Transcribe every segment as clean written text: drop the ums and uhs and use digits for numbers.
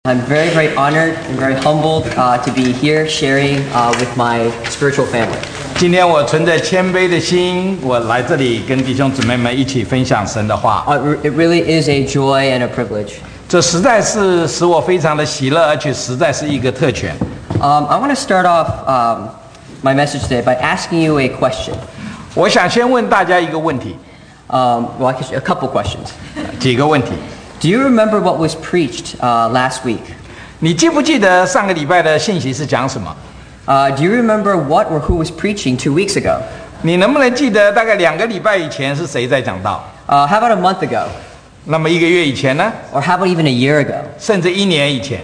I'm very, very honored and very humbled to be here sharing with my spiritual family. 今天我存着谦卑的心，我来这里跟弟兄姊妹们一起分享神的话。 It really is a joy and a privilege. 这实在是使我非常的喜乐，而且实在是一个特权。 I want to start off my message today by asking you a question. 我想先问大家一个问题。 Well, a couple questions. 几个问题。 Do you remember what was preached last week? 你记不记得上个礼拜的信息是讲什么 ？Do you remember what or who was preaching 2 weeks ago? 你能不能记得大概2个礼拜以前是谁在讲道 ？How about a month ago? 那么1个月以前呢？ Or how about even a year ago? 甚至1年以前。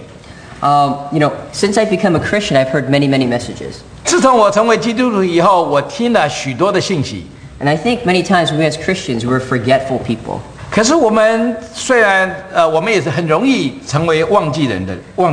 Since I've become a Christian, I've heard many, many messages. 自从我成为基督徒以后，我听了许多的信息。 And I think many times we as Christians, we're forgetful people. 可是我们虽然我们也是很容易成为忘记的人。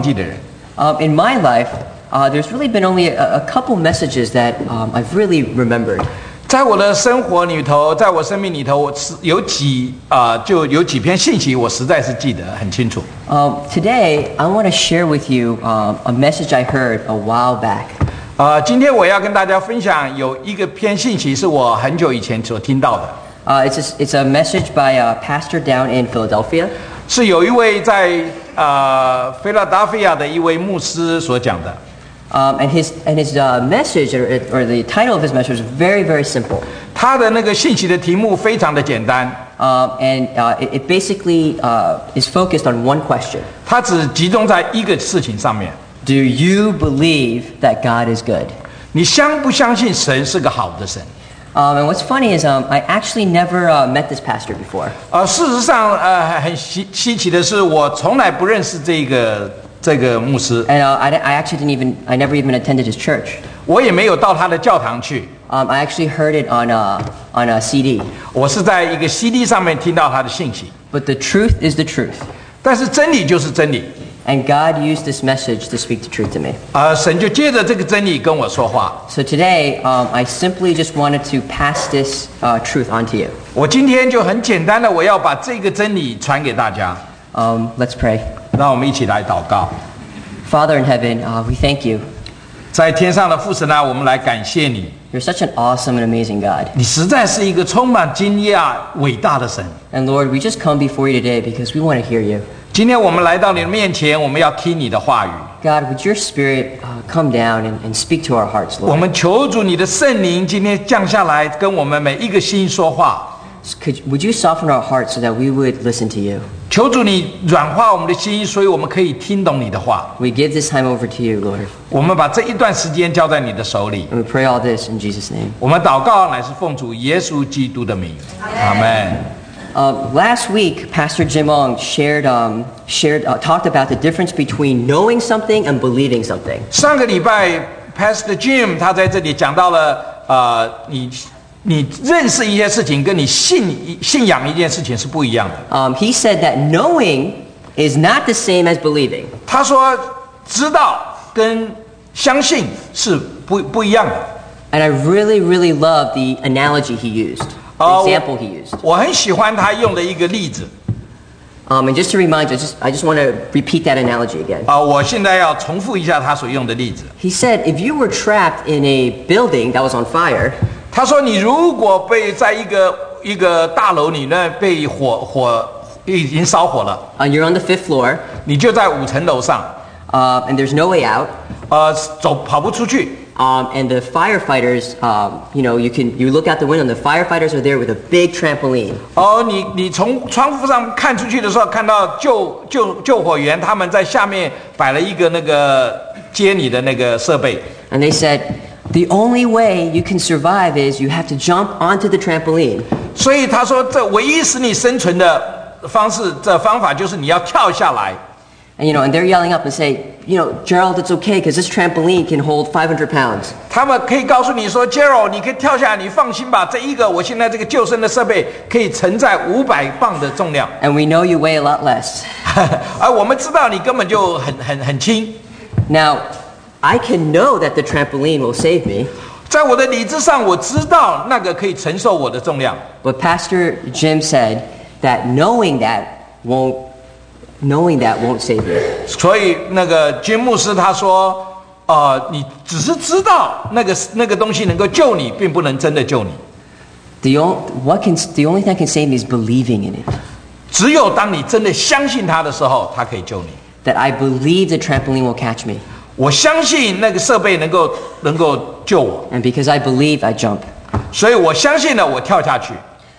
In my life, there's really been only a couple messages that I've really remembered. 在我的生活里头，在我生命里头，有几篇信息，我实在是记得很清楚。 Today, I want to share with you a message I heard a while back. 今天我要跟大家分享有一个篇信息，是我很久以前所听到的。 It's a message by a pastor down in Philadelphia. 是有一位在菲拉达菲亚的一位牧师所讲的。 And his message or the title of his message was very, very simple. 他的那个信息的题目非常的简单。 And it basically is focused on one question. 它只集中在一个事情上面。 Do you believe that God is good? 你相不相信神是个好的神 ？And what's funny is I actually never met this pastor before. 事实上很稀奇的是，我从来不认识这个牧师。 And I never even attended his church. 我也没有到他的教堂去。 I actually heard it on a CD. 我是在一个 CD 上面听到他的信息。 But the truth is the truth. 但是真理就是真理。 And God used this message to speak the truth to me. 神就借着这个真理跟我说话。 So today, I simply just wanted to pass this truth on to you. 我今天就很简单的，我要把这个真理传给大家。 Let's pray. 让我们一起来祷告。 Father in heaven, we thank you. 在天上的父神啊，我们来感谢你。 You're such an awesome and amazing God. 你实在是一个充满惊讶、伟大的神。 And Lord, we just come before you today because we want to hear you. 今天我们来到你的面前，我们要听你的话语。 God, would your Spirit come down and speak to our hearts, Lord? 我们求主你的圣灵今天降下来，跟我们每一个心说话。 Would you soften our hearts so that we would listen to you? 求主你软化我们的心，所以我们可以听懂你的话。 We give this time over to you, Lord. 我们把这一段时间交在你的手里。 And we pray all this in Jesus' name. 我们祷告乃是奉主耶稣基督的名，阿门。 Last week, Pastor Jim Ong talked about the difference between knowing something and believing something. 上个礼拜 Pastor Jim 他在这里讲到了你认识一些事情跟你信仰一件事情是不一样的。 He said that knowing is not the same as believing. 他说知道跟相信是不一样的。 And I really, really love the analogy he used. The example he used. 我很喜欢他用的一个例子。 And just to remind you, I just want to repeat that analogy again. 我现在要重复一下他所用的例子。 He said, if you were trapped in a building that was on fire, 他说你如果被在一个大楼里呢被火已经烧火了。 and you're on the 5th floor, 你就在5层楼上。 and there's no way out. 跑不出去。 And the firefighters, you look out the window, and the firefighters are there with a big trampoline. 你从窗户上看出去的时候，看到救火员他们在下面摆了一个那个接你的那个设备。 And they said, the only way you can survive is you have to jump onto the trampoline. 所以他说，这唯一使你生存的方法就是你要跳下来。 And they're yelling up and say, Gerald, it's okay because this trampoline can hold 500 pounds. 他们可以告诉你说 ，Gerald， 你可以跳下来，你放心吧，我现在这个救生的设备可以承载500磅的重量。 And we know you weigh a lot less. 而我们知道你根本就很轻。 Now, I can know that the trampoline will save me. 在我的理智上，我知道那个可以承受我的重量。 But Pastor Jim said that knowing that won't knowing that won't save you. 所以那个金牧师他说，你只是知道那个东西能够救你，并不能真的救你。 The only thing that can save me is believing in it. 只有当你真的相信他的时候，他可以救你。 That I believe the trampoline will catch me. 我相信那个设备能够救我， And because I believe, I jump. 所以我相信了，我跳下去。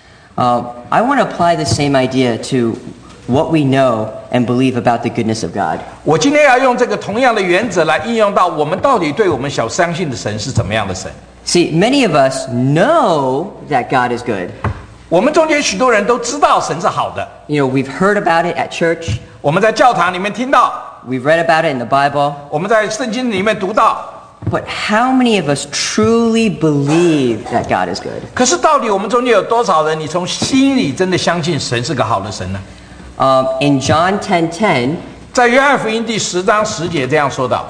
I want to apply the same idea to what we know and believe about the goodness of God. 我今天要用这个同样的原则来应用到我们到底对我们所相信的神是怎么样的神。 See, many of us know that God is good. 我们中间许多人都知道神是好的， You know, we've heard about it at church. 我们在教堂里面听到， We've read about it in the Bible. 我们在圣经里面读到。 But how many of us truly believe that God is good? 可是到底我们中间有多少人，你从心里真的相信神是个好的神呢？ In John 10:10, 在约翰福音第10章10节这样说道。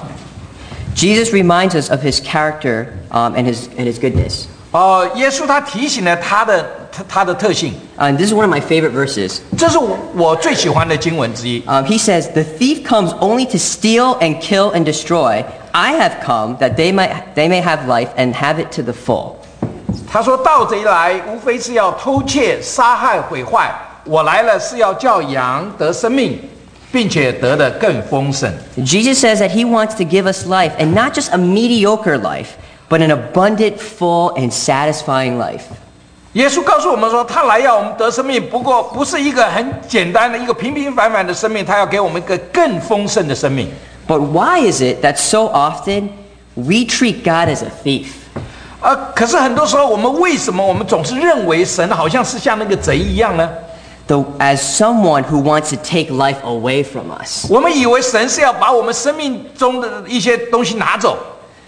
Jesus reminds us of his character and his goodness. 耶稣他提醒了他的特性， And this is one of my favorite verses. 这是我最喜欢的经文之一。 He says, "The thief comes only to steal and kill and destroy. I have come that they may have life and have it to the full." 他说：“盗贼来，无非是要偷窃、杀害、毁坏。我来了，是要叫羊得生命，并且得的更丰盛。” Jesus says that he wants to give us life, and not just a mediocre life, but an abundant, full, and satisfying life. 耶稣告诉我们说，他来要我们得生命，不过不是一个很简单的一个平平凡凡的生命，他要给我们一个更丰盛的生命。 But why is it that so often we treat God as a thief? 可是很多时候，我们总是认为神好像是像那个贼一样呢？ As someone who wants to take life away from us. 我们以为神是要把我们生命中的一些东西拿走。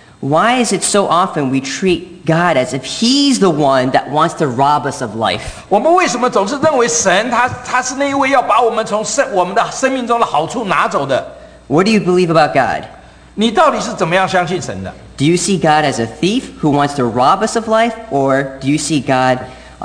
Why is it so often we treat God as if he's the one that wants to rob us of life? 我们为什么总是认为神他是那一位要把我们从我们的生命中的好处拿走的？ What do you believe about God? 你到底是怎么样相信神的？ Do you see God as a thief who wants to rob us of life, or do you see God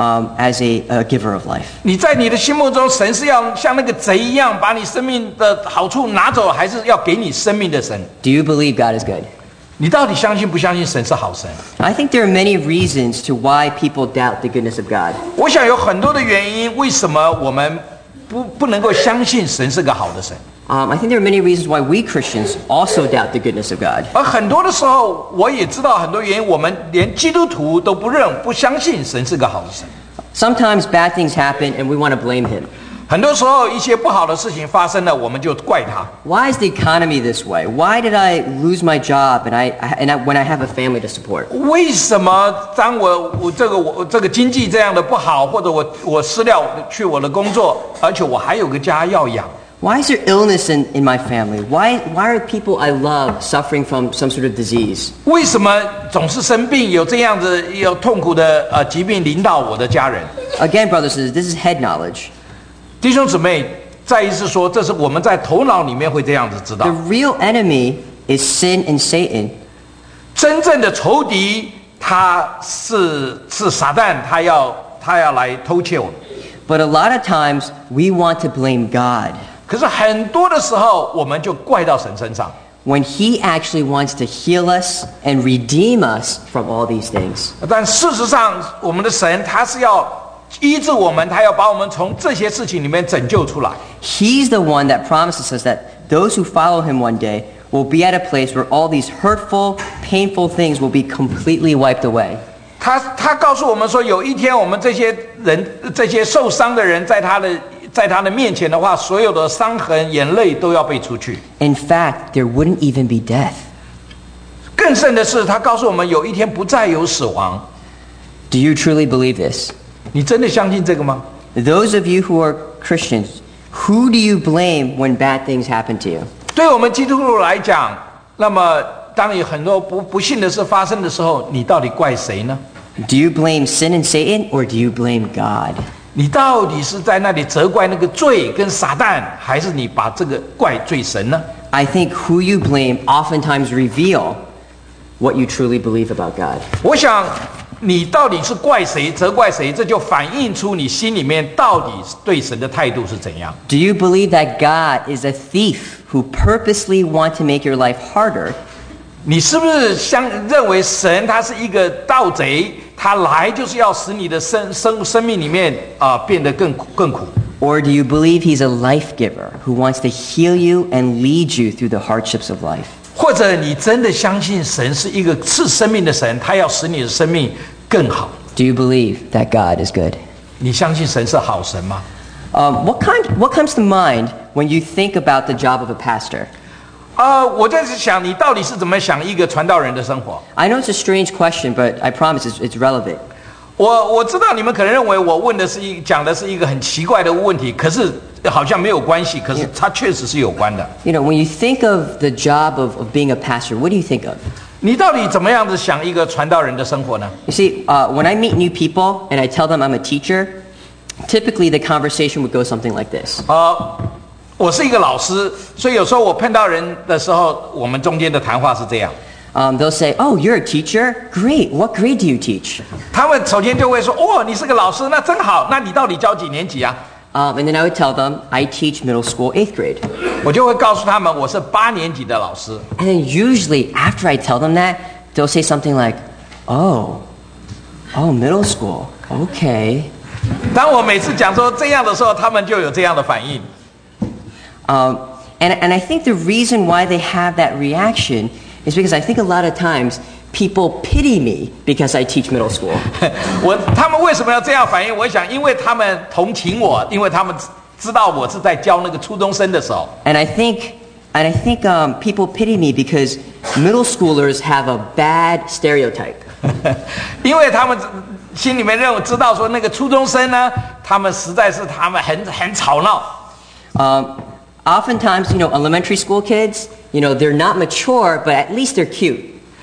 as a giver of life? 你在你的心目中，神是要像那个贼一样把你生命的好处拿走，还是要给你生命的神？ Do you believe God is good? 你到底相信不相信神是好神？ I think there are many reasons to why people doubt the goodness of God. 我想有很多的原因，为什么我们不能够相信神是个好的神？ I think there are many reasons why we Christians also doubt the goodness of God. 而很多的时候，我也知道很多原因，我们连基督徒都不相信神是个好的神。 Sometimes bad things happen and we want to blame him. 很多时候，一些不好的事情发生了，我们就怪他。 Why is the economy this way? Why did I lose my job when I have a family to support? 为什么当我这个经济这样的不好，或者我失掉去我的工作，而且我还有个家要养？ Why is there illness in my family? Why are people I love suffering from some sort of disease? 为什么总是生病，有这样子有痛苦的疾病临到我的家人？ Again, brothers and sisters, this is head knowledge. 弟兄姊妹，再一次说，这是我们在头脑里面会这样子知道 The。real enemy is sin and Satan. 真正的仇敌，他是撒旦，他要来偷窃我们。 But a lot of times we want to blame God 可是很多的时候，我们就怪到神身上。 when he actually wants to heal us and redeem us from all these things. 但事实上，我们的神他是要医治我们，他要把我们从这些事情里面拯救出来。 He's the one that promises us that those who follow him one day will be at a place where all these hurtful, painful things will be completely wiped away. 他告诉我们说，有一天我们这些受伤的人，在他的面前的话，所有的伤痕、眼泪都要被除去。 In fact, there wouldn't even be death. 更甚的是，他告诉我们，有一天不再有死亡。 Do you truly believe this? 你真的相信这个吗？ Those of you who are Christians, who do you blame when bad things happen to you? 对我们基督徒来讲，那么当有很多不幸的事发生的时候，你到底怪谁呢？ Do you blame sin and Satan, or do you blame God? 你到底是在那里责怪那个罪跟撒旦，还是你把这个怪罪神呢？ I think who you blame oftentimes reveal what you truly believe about God. 我想你到底是怪谁、责怪谁，这就反映出你心里面到底对神的态度是怎样。 Do you believe that God is a thief who purposely want to make your life harder? 你是不是认为神他是一个盗贼，他来就是要使你的生命里面变得更苦？ Or do you believe he's a life giver who wants to heal you and lead you through the hardships of life? 或者你真的相信神是一个赐生命的神，他要使你的生命更好？ Do you believe that God is good? 你相信神是好神吗？ What comes to mind when you think about the job of a pastor? 我在想你到底是怎么想一个传道人的生活？ I know it's a strange question, but I promise it's relevant. 我知道你们可能认为我讲的是一个很奇怪的问题，可是好像没有关系，可是它确实是有关的。 You know, when you think of the job of being a pastor, what do you think of? 你到底怎么样子想一个传道人的生活呢？ You see, when I meet new people and I tell them I'm a teacher, typically the conversation would go something like this. 我是一个老师，所以有时候我碰到人的时候，我们中间的谈话是这样。 They'll say, "Oh, you're a teacher? Great. What grade do you teach?" 他们首先就会说：“哦，你是个老师，那真好。那你到底教几年级啊？” And then I would tell them I teach middle school 8th grade. 我就会告诉他们我是8年级的老师。 And then usually after I tell them that, they'll say something like, "Oh, middle school. Okay." 当我每次讲说这样的时候，他们就有这样的反应。 And I think the reason why they have that reaction is because I think a lot of times people pity me because I teach middle school. 他们为什么要这样反应？我想，因为他们同情我，因为他们知道我是在教那个初中生的时候。 And I think people pity me because middle schoolers have a bad stereotype. 因为他们心里面知道说那个初中生呢，他们实在是很吵闹。 Oftentimes, you know, elementary school kids, you know, they're not mature, but at least they're cute.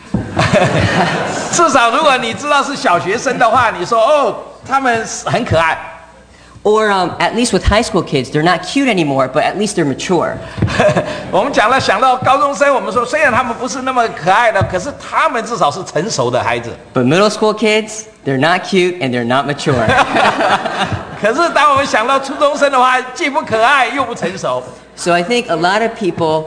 至少如果你知道是小学生的话，你说哦，他们很可爱。 Or at least with high school kids, they're not cute anymore, but at least they're mature. 我们想到高中生，我们说虽然他们不是那么可爱的，可是他们至少是成熟的孩子。 But middle school kids, they're not cute and they're not mature. 可是当我们想到初中生的话，既不可爱又不成熟。 So I think a lot of people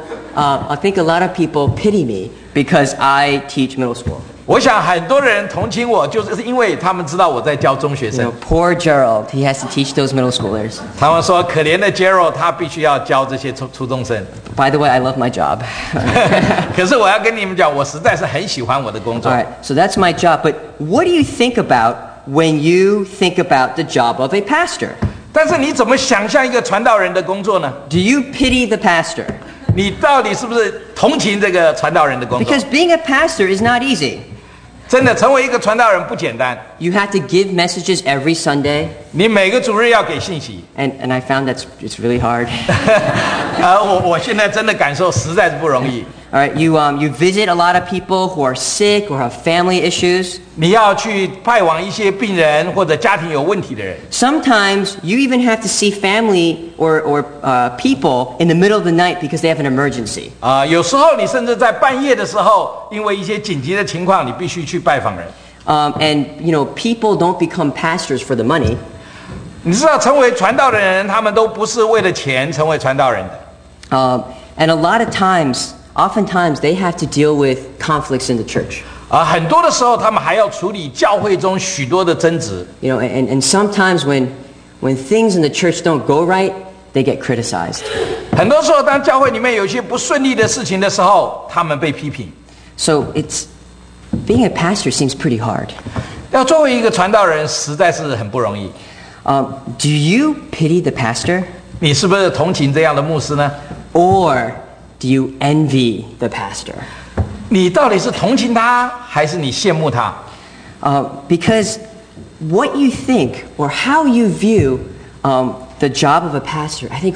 pity me because I teach middle school. 我想很多人同情我，就是因为他们知道我在教中学 You 生。 know, poor Gerald, he has to teach those middle schoolers. 他们说可怜的 Gerald， 他必须要教这些初中生。 By the way, I love my job. 可是我要跟你们讲，我实在是很喜欢我的工作。 All right, so that's my job. But what do you think about when you think about the job of a pastor? 但是你怎么想象一个传道人的工作呢？ Do you pity the pastor? 你到底是不是同情这个传道人的工作？ Because being a pastor is not easy. 真的成为一个传道人不简单。 You have to give messages every Sunday, 你每个主日要给信息。 and I found it's really hard. 我现在真的感受实在是不容易。 All right, you visit a lot of people who are sick or have family issues. 你要去拜访一些病人或者家庭有问题的人。 Sometimes you even have to see family or people in the middle of the night because they have an emergency. 有时候你甚至在半夜的时候，因为一些紧急的情况，你必须去拜访人。 And you know, people don't become pastors for the money. 你知道，成为传道的人，他们都不是为了钱成为传道人的。 And a lot of times, oftentimes, they have to deal with conflicts in the church. 很多的时候，他们还要处理教会中许多的争执。 You know, and sometimes when things in the church don't go right, they get criticized. 很多时候，当教会里面有一些不顺利的事情的时候，他们被批评。 So being a pastor seems pretty hard. 要作为一个传道人，实在是很不容易。 Do you pity the pastor? 你是不是同情这样的牧师呢？ Or do you envy the pastor? 你到底是同情他，还是你羡慕他？ Because what you think or how you view the job of a pastor, I think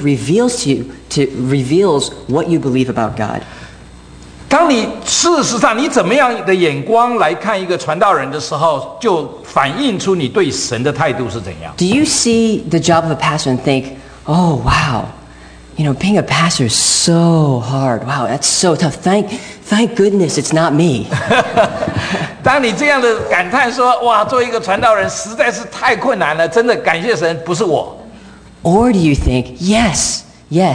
reveals what you believe about God. 当你事实上你怎么样的眼光来看一个传道人的时候，就反映出你对神的态度是怎样。 Do you see the job of a pastor and think, "Oh, wow, you know, being a pastor is so hard. Wow, that's so tough. Thank goodness it's not me. 当你这样的感叹说：“哇，做一个传道人实在是太困难了，真的感谢神，不是我。” Or do you think, yes,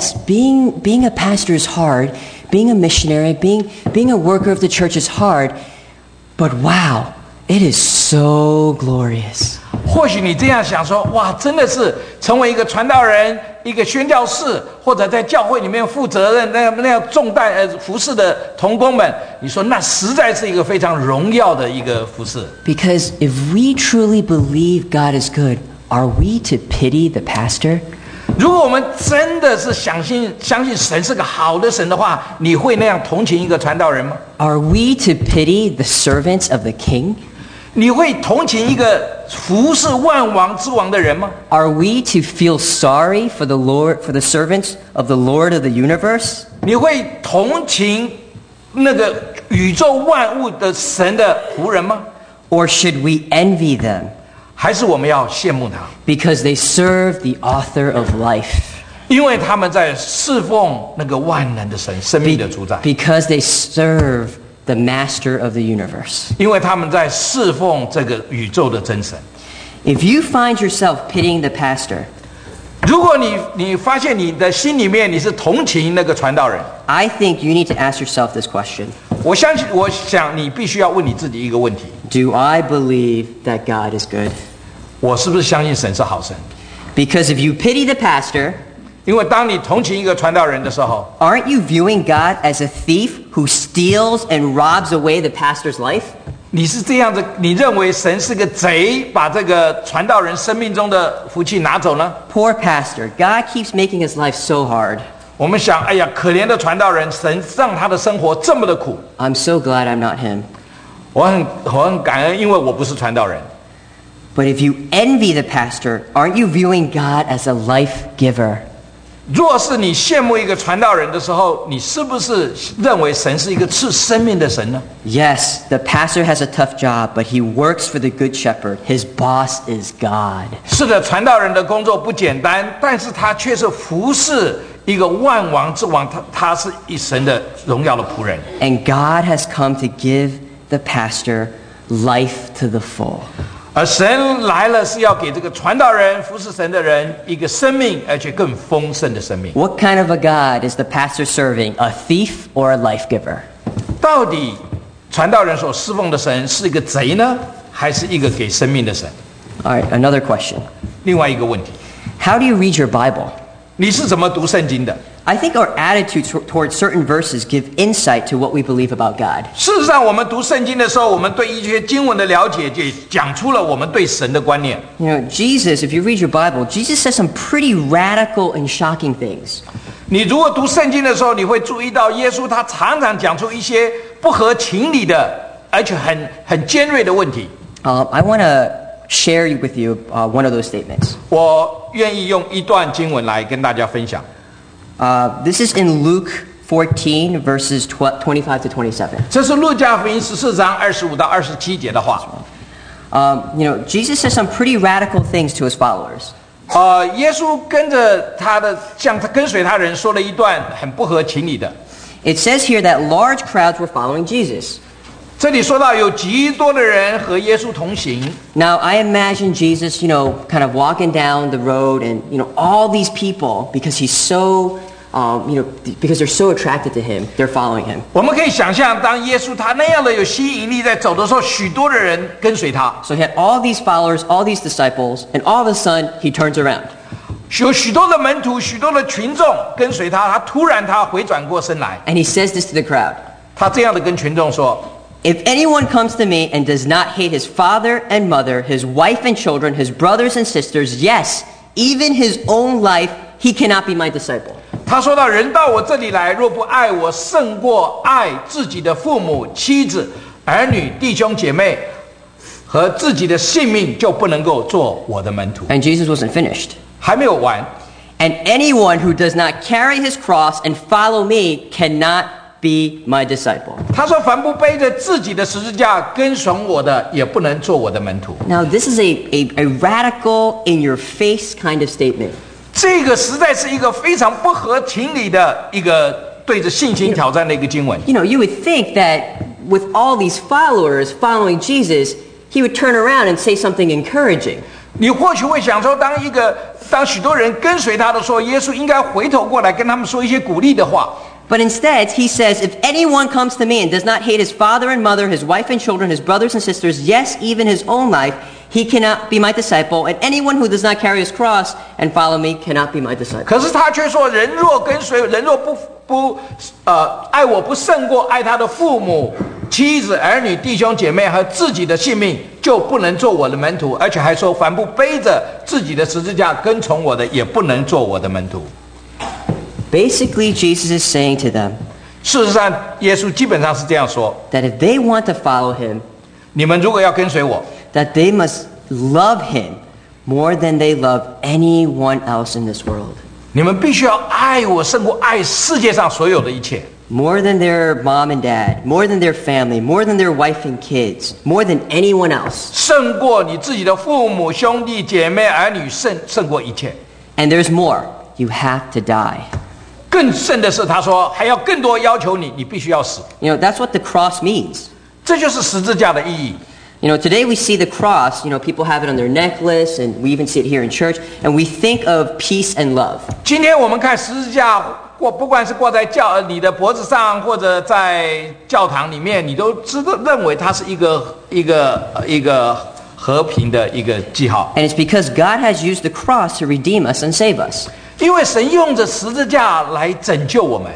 being a pastor is hard, being a missionary, being a worker of the church is hard, but wow, it is so glorious. 或许你这样想说：“哇，真的是成为一个传道人，一个宣教士，或者在教会里面负责任那样重担服侍的同工们，你说那实在是一个非常荣耀的一个服侍。” Because if we truly believe God is good, are we to pity the pastor? 如果我们真的是相信神是个好的神的话，你会那样同情一个传道人吗？ Are we to pity the servants of the king? 你会同情一个服侍万王之王的人吗？ Are we to feel sorry for the servants of the Lord of the universe? 你会同情那个宇宙万物的神的仆人吗？ Or should we envy them 还是我们要羡慕他？ because they serve the author of life? 因为他们在侍奉那个万能的神，生命的主宰。 Because they serve the master of the universe. 因为他们在侍奉这个宇宙的真神。 If you find yourself pitying the pastor, 如果你发现你的心里面你是同情那个传道人， I think you need to ask yourself this question. 我想你必须要问你自己一个问题： Do I believe that God is good? 我是不是相信神是好神？ Because if you pity the pastor, 因为当你同情一个传道人的时候， aren't you viewing God as a thief who steals and robs away the pastor's life? 你是这样子，你认为神是个贼，把这个传道人生命中的福气拿走呢？ Poor pastor, God keeps making his life so hard. 我们想，哎呀，可怜的传道人，神让他的生活这么的苦。 I'm so glad I'm not him. 我很感恩，因为我不是传道人。 But if you envy the pastor, aren't you viewing God as a life giver? 若是你羡慕一个传道人的时候，你是不是认为神是一个赐生命的神呢？ Yes, the pastor has a tough job, but he works for the good shepherd. His boss is God. 是的，传道人的工作不简单，但是他却是服侍一个万王之王，他是一神的荣耀的仆人。 And God has come to give the pastor life to the full. 而神来了，是要给这个传道人、服侍神的人一个生命，而且更丰盛的生命。 What kind of a God is the pastor serving? A thief or a life giver? 到底传道人所侍奉的神是一个贼呢，还是一个给生命的神？ All right, another question. 另外一个问题， How do you read your Bible? 你是怎么读圣经的？ I think our attitude towards certain verses give insight to what we believe about God. 事实上，我们读圣经的时候，我们对一些经文的了解，就讲出了我们对神的观念。 You know, Jesus, if you read your Bible, Jesus says some pretty radical and shocking things. 你如果读圣经的时候，你会注意到耶稣他常常讲出一些不合情理的，而且很尖锐的问题。 I want to share with you one of those statements. 我愿意用一段经文来跟大家分享。 This is in Luke 14, verses 25 to 27. 这是路加福音14章25到27节的话。 Jesus says some pretty radical things to his followers. 耶稣跟着向他跟随他人说了一段很不合情理的。 It says here that large crowds were following Jesus. 这里说到有极多的人和耶稣同行。 Now, I imagine Jesus, kind of walking down the road and, all these people, because he's so, because they're so attracted to him, they're following him. 我们可以想象，当耶稣他那样的有吸引力在走的时候，许多的人跟随他。 So he had all these followers, all these disciples, and all of a sudden, he turns around. 有许多的门徒，许多的群众跟随他，他突然回转过身来， And he says this to the crowd. 他这样的跟群众说。 If anyone comes to me and does not hate his father and mother, his wife and children, his brothers and sisters, yes, even his own life, he cannot be my disciple. 他说到：“人到我这里来，若不爱我胜过爱自己的父母、妻子、儿女、弟兄姐妹和自己的性命，就不能够做我的门徒。” And Jesus wasn't finished. 还没有完。 And anyone who does not carry his cross and follow me cannot be my disciple. 他说：“凡不背着自己的十字架跟从我的，也不能做我的门徒。” Now, this is a radical, in-your-face kind of statement. 这个实在是一个非常不合情理的一个对着信心挑战的一个经文。 You know, you would think that with all these followers following Jesus, he would turn around and say something encouraging. 你或许会想说，当许多人跟随他的时候，耶稣应该回头过来跟他们说一些鼓励的话。 But instead, he says, if anyone comes to me and does not hate his father and mother, his wife and children, his brothers and sisters, yes, even his own life, he cannot be my disciple. And anyone who does not carry his cross and follow me cannot be my disciple. 可是他却说，人若跟随，人若不爱我，不胜过爱他的父母、妻子、儿女、弟兄姐妹和自己的性命，就不能做我的门徒。而且还说，凡不背着自己的十字架跟从我的，也不能做我的门徒。 Basically, Jesus is saying to them 事实上，耶稣基本上是这样说： that if they want to follow him, 你们如果要跟随我， that they must love him more than they love anyone else in this world. 你们必须要爱我，胜过爱世界上所有的一切。 More than their mom and dad, more than their family, more than their wife and kids, more than anyone else. 胜过你自己的父母、兄弟姐妹、儿女，胜过一切。 And there's more. You have to die. 更甚的是，他说还要更多要求你，你必须要死。 You know, that's what the cross means. 这就是十字架的意义。 You know, today we see the cross, you know, people have it on their necklace, and we even see it here in church, and we think of peace and love. 今天我们看十字架，不管是挂在你的脖子上，或者在教堂里面，你都认为它是一个和平的一个记号。 And it's because God has used the cross to redeem us and save us. 因为神用着十字架来拯救我们。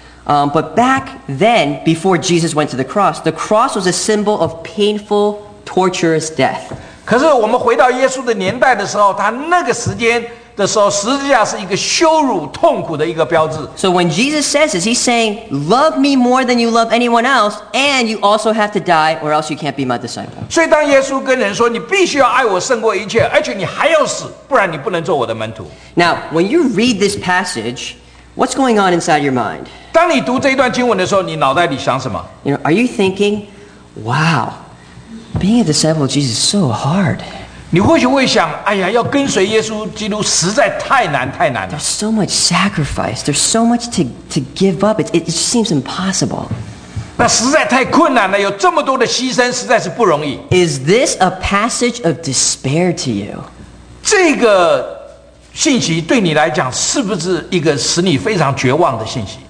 But back then, before Jesus went to the cross was a symbol of painful, torturous death. 可是我们回到耶稣的年代的时候，他那个时间的时候，十字架是一个羞辱、痛苦的一个标志。 So when Jesus says this, he's saying, love me more than you love anyone else, and you also have to die, or else you can't be my disciple. 所以当耶稣跟人说你必须要爱我胜过一切，而且你还要死，不然你不能做我的门徒。 Now, when you read this passage, what's going on inside your mind? 当你读这一段经文的时候，你脑袋里想什么？ You know, are you thinking, wow, being a disciple of Jesus is so hard. 你或许会想，哎呀，要跟随耶稣基督实在太难太难了。 There's so much sacrifice. There's so much to give up. It just seems impossible. 那实在太困难了，有这么多的牺牲，实在是不容易。 Is this a passage of despair to you? 这个信息对你来讲，是不是一个使你非常绝望的信息？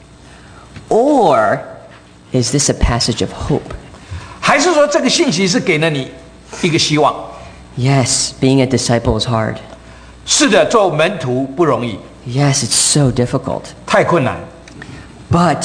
Or is this a passage of hope? 还是说这个信息是给了你一个希望？ Yes, being a disciple is hard. 是的，做门徒不容易， Yes, it's so difficult. 太困难。 But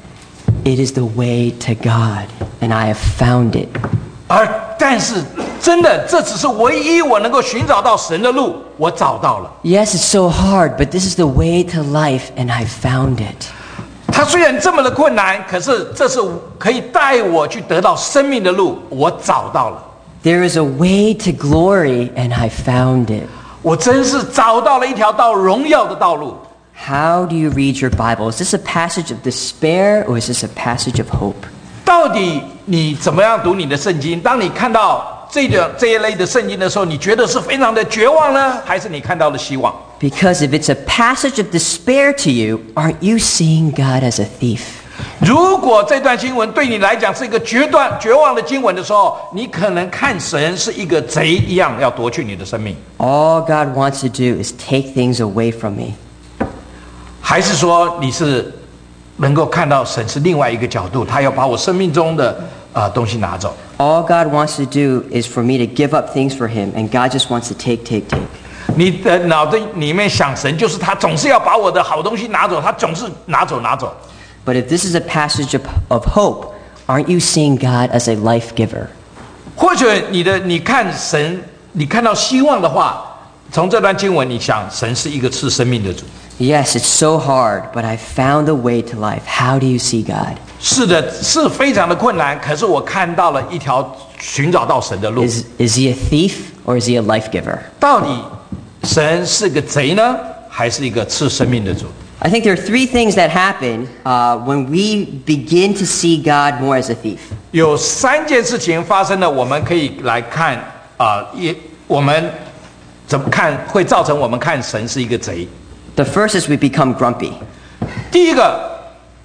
it is the way to God, and I have found it. 但是真的，这只是唯一我能够寻找到神的路，我找到了。 Yes, it's so hard, but this is the way to life, and I found it. 它虽然这么的困难，可是这是可以带我去得到生命的路，我找到了。 There is a way to glory, and I found it. 我真是找到了一条到荣耀的道路。 How do you read your Bible? Is this a passage of despair, or is this a passage of hope? 到底你怎么样读你的圣经？当你看到这一类的圣经的时候，你觉得是非常的绝望呢，还是你看到了希望？ Because if it's a passage of despair to you, aren't you seeing God as a thief? 如果这段经文对你来讲是一个绝望的经文的时候，你可能看神是一个贼一样要夺去你的生命， All God wants to do is take things away from me. 还是说你是能够看到神是另外一个角度，他要把我生命中的东西拿走。 All God wants to do is for me to give up things for him, and God just wants to take. 你的脑袋里面想神，就是他总是要把我的好东西拿走，他总是拿走。 But if this is a passage of hope, aren't you seeing God as a life giver? 或者你看神，你看到希望的话，从这段经文，你想神是一个赐生命的主。 Yes, it's so hard, but I found a way to life. How do you see God? 是的，是非常的困难，可是我看到了一条寻找到神的路。 Is he a thief, or is he a life giver? 到底神是个贼呢，还是一个赐生命的主？ I think there are three things that happen when we begin to see God more as a thief. 有三件事情发生了，我们可以来看我们怎么看会造成我们看神是一个贼。 The first is we become grumpy. 第一个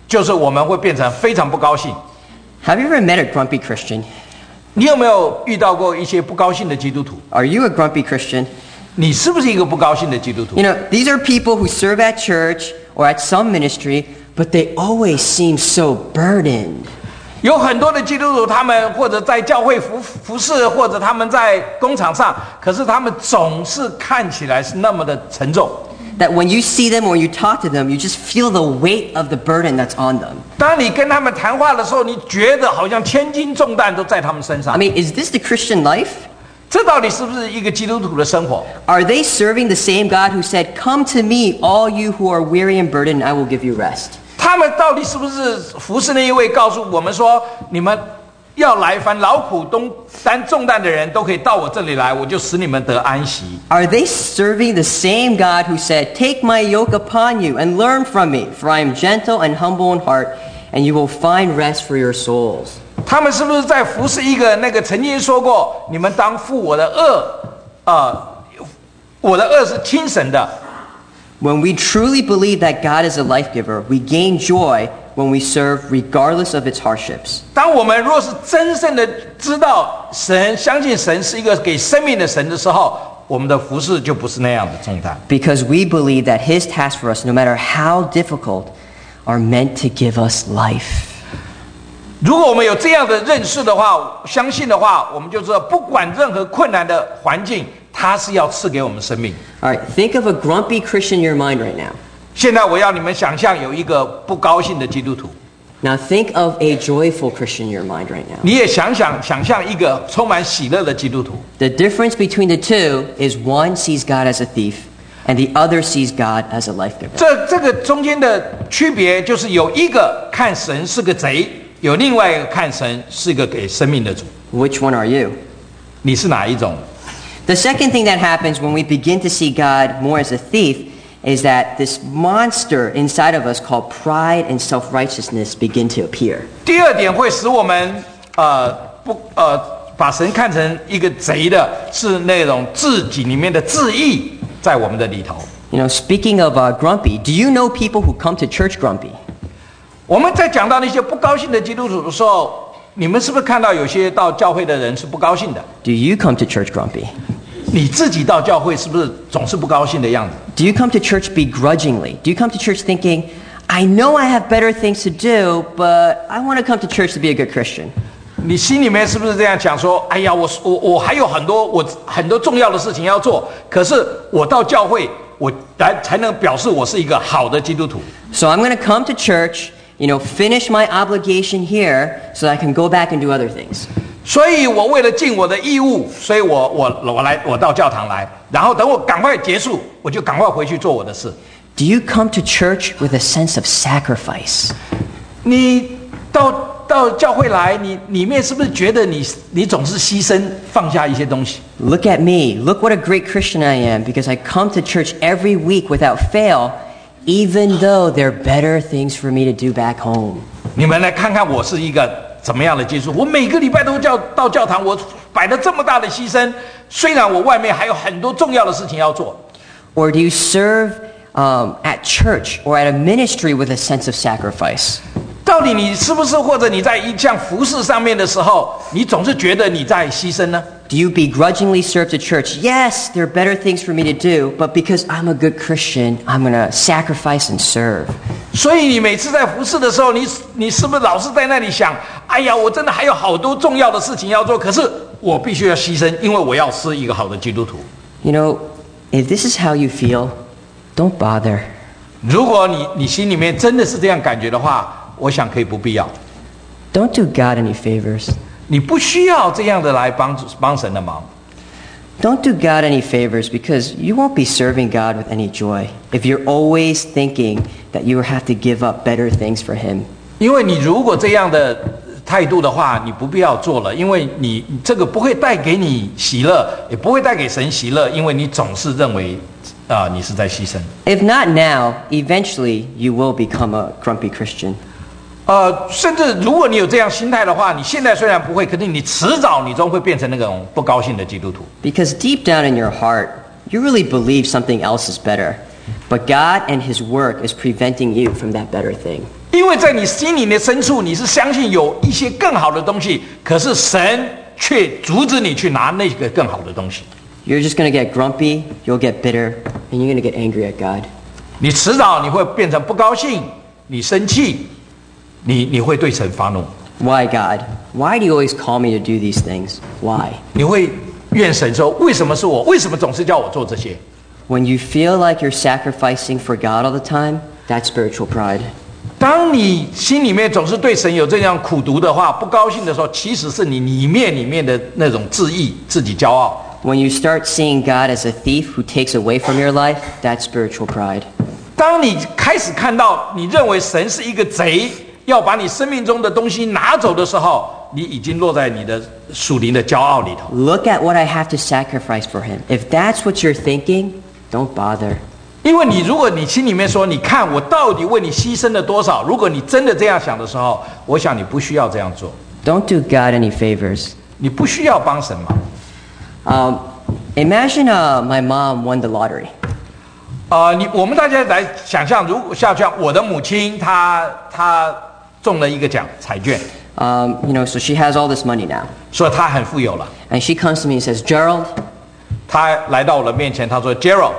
就是我们会变成非常不高兴。 Have you ever met a grumpy Christian? 你有没有遇到过一些不高兴的基督徒？ Are you a grumpy Christian? 你是不是一个不高兴的基督徒？ You know, these are people who serve at church or at some ministry, but they always seem so burdened. 有很多的基督徒，他们或者在教会服侍，或者他们在工厂上，可是他们总是看起来是那么的沉重。 That when you see them or you talk to them, you just feel the weight of the burden that's on them. 当你跟他们谈话的时候，你觉得好像千斤重担都在他们身上。 I mean, is this the Christian life? 这到底是不是一个基督徒的生活？ Are they serving the same God who said, "Come to me, all you who are weary and burdened, and I will give you rest"? 他们到底是不是服侍那一位告诉我们说，你们要来凡劳苦担重担的人都可以到我这里来，我就使你们得安息。 Are they serving the same God who said, "Take my yoke upon you and learn from me, for I am gentle and humble in heart, and you will find rest for your souls"? 他们是不是在服侍一个那个曾经说过，你们当负我的恶，我的恶是轻省的。 When we truly believe that God is a life giver, we gain joy when we serve regardless of its hardships. 当我们若是真正的知道神，相信神是一个给生命的神的时候，我们的服侍就不是那样的重担。 Because we believe that His tasks for us, no matter how difficult, are meant to give us life. 如果我们有这样的认识的话，相信的话，我们就知道，不管任何困难的环境，他是要赐给我们生命。 All right, think of a grumpy Christian in your mind right now. 现在我要你们想象有一个不高兴的基督徒， Now think of a joyful Christian in your mind right now. 你也想象一个充满喜乐的基督徒。 The difference between the two is one sees God as a thief, and the other sees God as a life giver. 这个中间的区别就是有一个看神是个贼，有另外一个看神是个给生命的主。 Which one are you? 你是哪一种？ The second thing that happens when we begin to see God more as a thief is that this monster inside of us called pride and self-righteousness begin to appear. 第二点会使我们把神看成一个贼的，是那种自己里面的自义在我们的里头。 You know, speaking of grumpy, do you know people who come to church grumpy? 我们在讲到那些不高兴的基督徒的时候，你们是不是看到有些到教会的人是不高兴的？ Do you come to church grumpy? 你自己到教会是不是总是不高兴的样子？ Do you come to church begrudgingly? Do you come to church thinking, I know I have better things to do, but I want to come to church to be a good Christian? 你心里面是不是这样想说？哎呀，我还有很多重要的事情要做，可是我到教会，我才能表示我是一个好的基督徒。 So I'm going to come to church, you know, finish my obligation here so that I can go back and do other things. 所以我为了尽我的义务，所以我到教堂来，然后等我赶快结束，我就赶快回去做我的事。 Do you come to church with a sense of sacrifice? 你到教会来，你里面是不是觉得你总是牺牲放下一些东西？ Look at me. Look what a great Christian I am because I come to church every week without fail, even though there are better things for me to do back home. 你们来看看我是一个怎么样的基督徒？我每个礼拜都到教堂，我摆了这么大的牺牲，虽然我外面还有很多重要的事情要做。 Or do you serve at church or at a ministry with a sense of sacrifice? 到底你是不是或者你在一项服事上面的时候，你总是觉得你在牺牲呢？ Do you begrudgingly serve the church? Yes, there are better things for me to do, but because I'm a good Christian, I'm going to sacrifice and serve. 所以你每次在服事的时候，你是不是老是在那里想，哎呀，我真的还有好多重要的事情要做，可是我必须要牺牲，因为我要是一个好的基督徒。 You know, if this is how you feel, don't bother. 如果你心里面真的是这样感觉的话，我想可以不必要。 Don't do God any favors. 你不需要这样的来帮神的忙。 Don't do God any favors because you won't be serving God with any joy if you're always thinking that you have to give up better things for Him. 因为你如果这样的态度的话，你不必要做了，因为你这个不会带给你喜乐，也不会带给神喜乐，因为你总是认为你是在牺牲。 If not now, eventually you will become a grumpy Christian. 甚至如果你有这样心态的话，你现在虽然不会，可是你迟早你终会变成那种不高兴的基督徒。 Because deep down in your heart, you really believe something else is better. But God and His work is preventing you from that better thing. 因为在你心里的深处，你是相信有一些更好的东西，可是神却阻止你去拿那个更好的东西。 You're just going to get grumpy, you'll get bitter, and you're going to get angry at God. 你迟早你会变成不高兴，你生气，你会对神发怒。 Why, God? Why do you always call me to do these things? Why? 你会怨神说：为什么是我？为什么总是叫我做这些？ When you feel like you're sacrificing for God all the time, that's spiritual pride. 当你心里面总是对神有这样苦毒的话，不高兴的时候，其实是你里面的那种自义、自己骄傲。 When you start seeing God as a thief who takes away from your life, that's spiritual pride. 当你开始看到你认为神是一个贼，要把你生命中的东西拿走的时候，你已经落在你的属灵的骄傲里头。 Look at what I have to sacrifice for him. If that's what you're thinking, don't bother. 因为如果你心里面说，你看我到底为你牺牲了多少？如果你真的这样想的时候，我想你不需要这样做。 Don't do God any favors. 你不需要帮神忙。 Imagine my mom won the lottery. 我们大家来想象，如果像我的母亲，她中了一个彩券。 So she has all this money now. 所以她很富有了。 And she comes to me and says, Gerald, 她来到我的面前，她说 Gerald,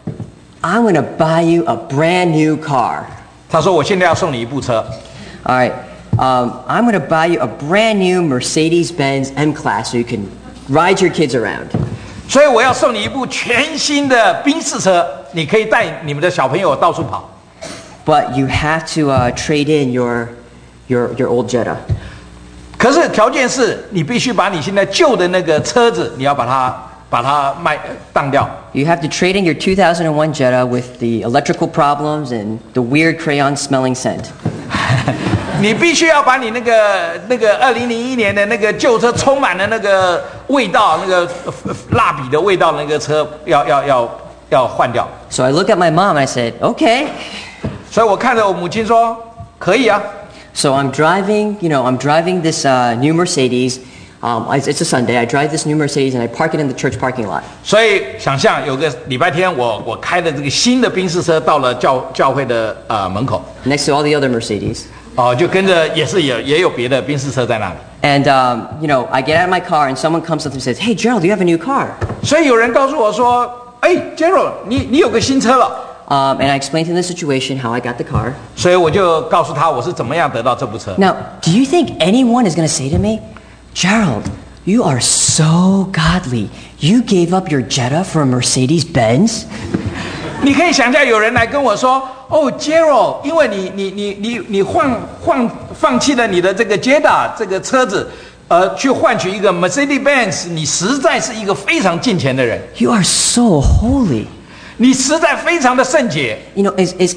I'm going to buy you a brand new car. 她说我现在要送你一部车。 All right. I'm going to buy you a brand new Mercedes-Benz M-Class so you can ride your kids around. 所以我要送你一部全新的宾士车，你可以带你们的小朋友到处跑。 But you have to trade in your old Jetta. 可是条件是你必须把你现在旧的那个车子，你要把它当掉。 You have to trade in your 2001 Jetta with the electrical problems and the weird crayon-smelling scent. 你必须要把你那个2001年的那个旧车充满了那个味道，那个蜡笔的味道，那个车要换掉。 So I look at my mom and I said, okay. 所以我看着我母亲说，可以啊。 So I'm driving this new Mercedes. It's a Sunday. I drive this new Mercedes and I park it in the church parking lot. 所以想象有个礼拜天，我开的这个新的宾士车到了教会的门口。 Next to all the other Mercedes. 就跟着也有别的宾士车在那里。 And I get out of my car and someone comes up and says, "Hey, Gerald, you have a new car." 所以有人告诉我说，Gerald, 你有个新车了。 And I explained to him the situation, how I got the car. 所以我就告诉他我是怎么样得到这部车。 Now, do you think anyone is going to say to me, Gerald, you are so godly. You gave up your Jetta for a Mercedes-Benz? 你可以想象有人来跟我说，Gerald, 因为你放弃了你的这个 Jetta 这个车子，去换取一个 Mercedes-Benz， 你实在是一个非常敬虔的人。 You are so holy. 你实在非常的圣洁。 Is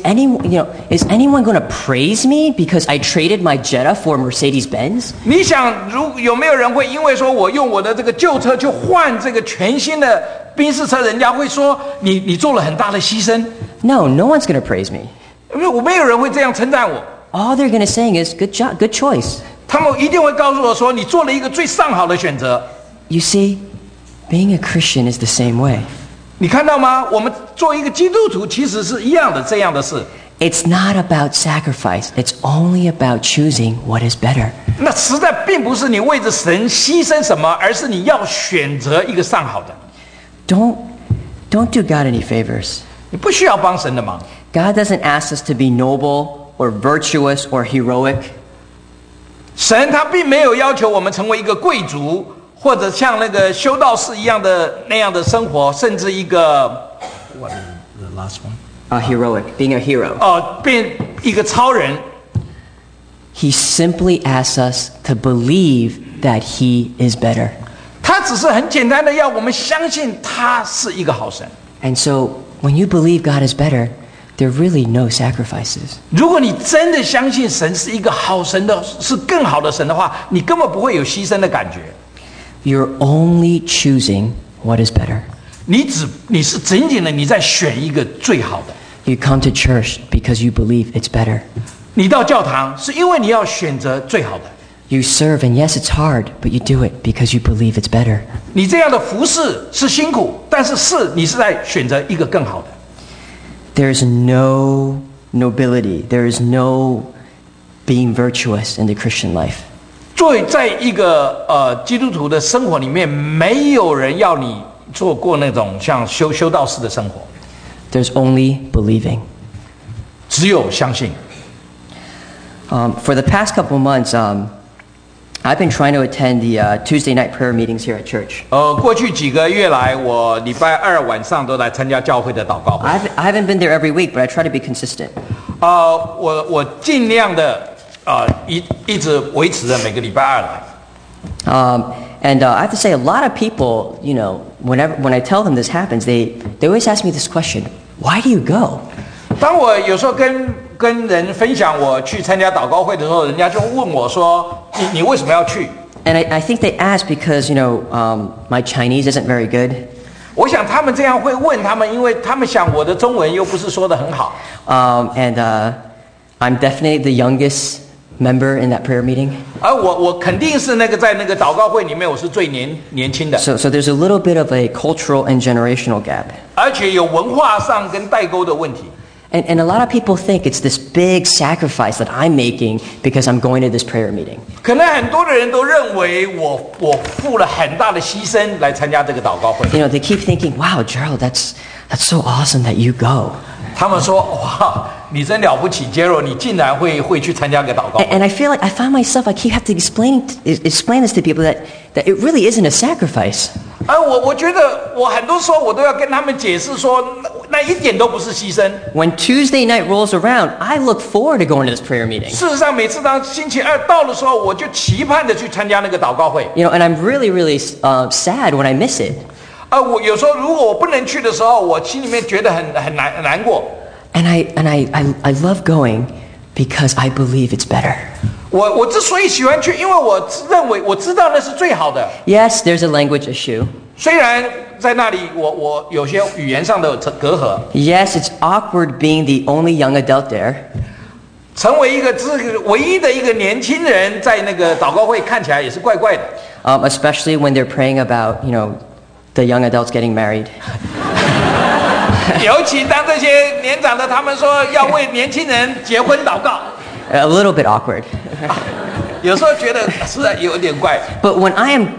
anyone going to praise me because I traded my Jetta for Mercedes-Benz? 你想，有没有人会因为说我用我的这个旧车去换这个全新的宾士车，人家会说你做了很大的牺牲？ No one's going to praise me. 我没有人会这样称赞我。 All they're going to say is, good job, good choice. 他们一定会告诉我说，你做了一个最上好的选择。 You see, being a Christian is the same way. 你看到吗？我们做一个基督徒其实是一样的这样的事。 It's not about sacrifice. It's only about choosing what is better. 那实在并不是你为着神牺牲什么，而是你要选择一个上好的。 Don't do God any favors. 你不需要帮神的忙。 God doesn't ask us to be noble or virtuous or heroic. 神他并没有要求我们成为一个贵族，或者像那个修道士一样的那样的生活，甚至一个 What is the last one? Heroic, being a hero. 变一个超人。 He simply asks us to believe that He is better. 他只是很简单的要我们相信他是一个好神。 And so, when you believe God is better, there are really no sacrifices. 如果你真的相信神是一个好神的，是更好的神的话，你根本不会有牺牲的感觉。 You're only choosing what is better. 你是仅仅的你在选一个最好的。 You come to church because you believe it's better. 你到教堂是因为你要选择最好的。 You serve, and yes, it's hard, but you do it because you believe it's better. 你这样的服侍是辛苦，但是你是在选择一个更好的。 There is no nobility. There is no being virtuous in the Christian life. 在一个基督徒的生活里面，没有人要你做过那种像修道士的生活， There's only believing. 只有相信。 For the past couple months, I've been trying to attend the Tuesday night prayer meetings here at church. 过去几个月来，我礼拜二晚上都来参加教会的祷告会。 I haven't been there every week, but I try to be consistent. 我尽量的一直维持着每个礼拜二来。 And I have to say, a lot of people, you know, when I tell them this happens, they always ask me this question: Why do you go? 当我有时候跟人分享我去参加祷告会的时候，人家就问我说：“你为什么要去？” And I think they ask because, you know, my Chinese isn't very good. 我想他们这样会问他们，因为他们想我的中文又不是说得很好。 And I'm definitely the youngest member in that prayer meeting. 而我肯定是那个在那个祷告会里面我是最年轻的。 So there's a little bit of a cultural and generational gap. 而且有文化上跟代沟的问题。 And a lot of people think it's this big sacrifice that I'm making because I'm going to this prayer meeting. 可能很多的人都认为我付了很大的牺牲来参加这个祷告会。 You know, they keep thinking, "Wow, Gerald, that's so awesome that you go." 他们说：“哇，你真了不起 ，Gerald， 你竟然会去参加个祷告会。” And I feel like I find myself, I keep having to explain this to people that it really isn't a sacrifice. 我觉得我很多时候我都要跟他们解释说，那一点都不是牺牲。 When Tuesday night rolls around, I look forward to going to this prayer meeting. 事实上，每次当星期二到的时候，我就期盼着去参加那个祷告会。 You know, and I'm really, really sad when I miss it. 我有时候如果我不能去的时候，我心里面觉得很难过。 And I love going because I believe it's better. 我之所以喜欢去，因为我认为我知道那是最好的。 Yes, there's a language issue. 虽然在那里我有些语言上的隔阂。 Yes, it's awkward being the only young adult there. 成为一个唯一的一个年轻人，在那个祷告会看起来也是怪怪的。 Especially when they're praying about, you know, the young adults getting married. 尤其当这些年长的他们说要为年轻人结婚祷告。 A little bit awkward. 有时候觉得是有点怪。 But when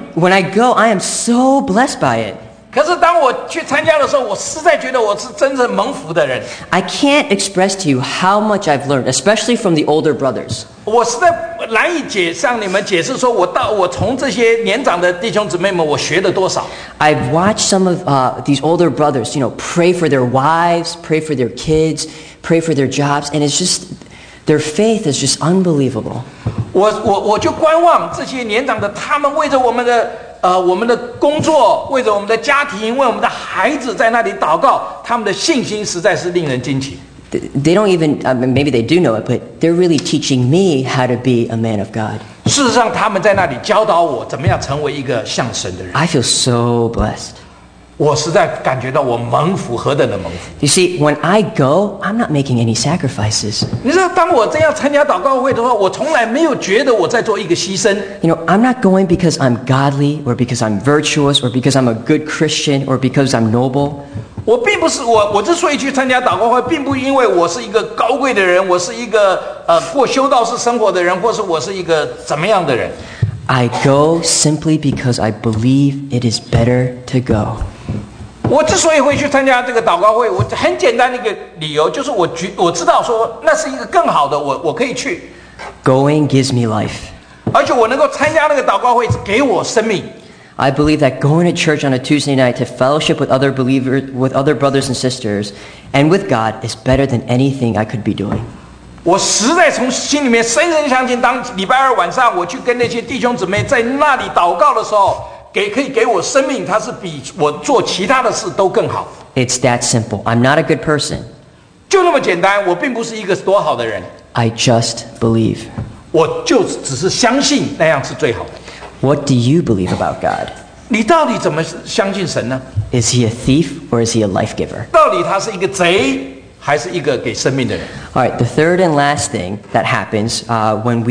I go, I am so blessed by it. 可是当我去参加的时候，我实在觉得我是真正蒙福的人。 I can't express to you how much I've learned, especially from the older brothers. 我实在难以向你们解释说，我从这些年长的弟兄姊妹们，我学了多少。 I've watched some of these older brothers, you know, pray for their wives, pray for their kids, pray for their jobs, and it's just their faith is just unbelievable. 我就观望这些年长的，他们为着我们的工作，为着我们的家庭，为我们的孩子在那里祷告，他们的信心实在是令人惊奇。 They don't even, maybe they do know it, but they're really teaching me how to be a man of God. 事实上，他们在那里教导我怎么样成为一个像神的人。 I feel so blessed. 我实在感觉到我蒙福，何等的蒙福 You see, when I go, I'm not making any sacrifices. 你知道，当我这样参加祷告会的话，我从来没有觉得我在做一个牺牲。 You know, I'm not going because I'm godly or because I'm virtuous or because I'm a good Christian or because I'm noble. 我并不是我之所以去参加祷告会，并不因为我是一个高贵的人，我是一个过修道士生活的人，或是我是一个怎么样的人。 I go simply because I believe it is better to go. 我之所以会去参加这个祷告会，我很简单的一个理由，就是我知道说那是一个更好的，我可以去。 Going gives me life. 而且我能够参加那个祷告会，给我生命。 I believe that going to church on a Tuesday night to fellowship with other believers, with other brothers and sisters, and with God is better than anything I could be doing. 我实在从心里面深深相信，当礼拜二晚上我去跟那些弟兄姊妹在那里祷告的时候，可以给我生命，它是比我做其他的事都更好。 It's that simple. I'm not a good person. 就那么简单，我并不是一个多好的人。 I just believe. 我就只是相信那样是最好的。 What do you believe about God? 你到底怎么相信神呢？ Is he a thief or is he a life giver? 到底他是一个贼，还是一个给生命的人？ All right, the third and last thing that happens when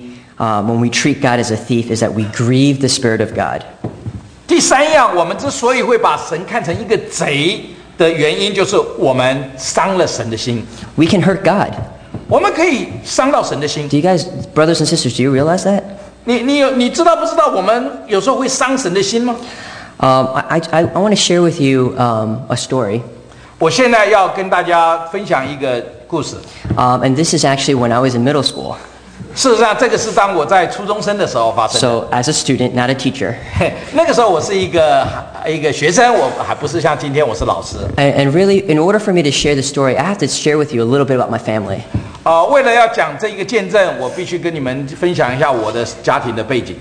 we treat God as a thief is that we grieve the Spirit of God. 第三样，我们之所以会把神看成一个贼的原因，就是我们伤了神的心。 We can hurt God. 我们可以伤到神的心。 Do you guys, brothers and sisters, do you realize that? 你知道不知道我们有时候会伤神的心吗？ I want to share with you a story. 我现在要跟大家分享一个故事。 And this is actually when I was in middle school. 事实上，这个是当我在初中生的时候发生的。 So as a student, not a teacher. 那个时候我是一个学生，我还不是像今天我是老师。 And really, in order for me to share the story, I have to share with you a little bit about my family. 为了要讲这一个见证，我必须跟你们分享一下我的家庭的背景。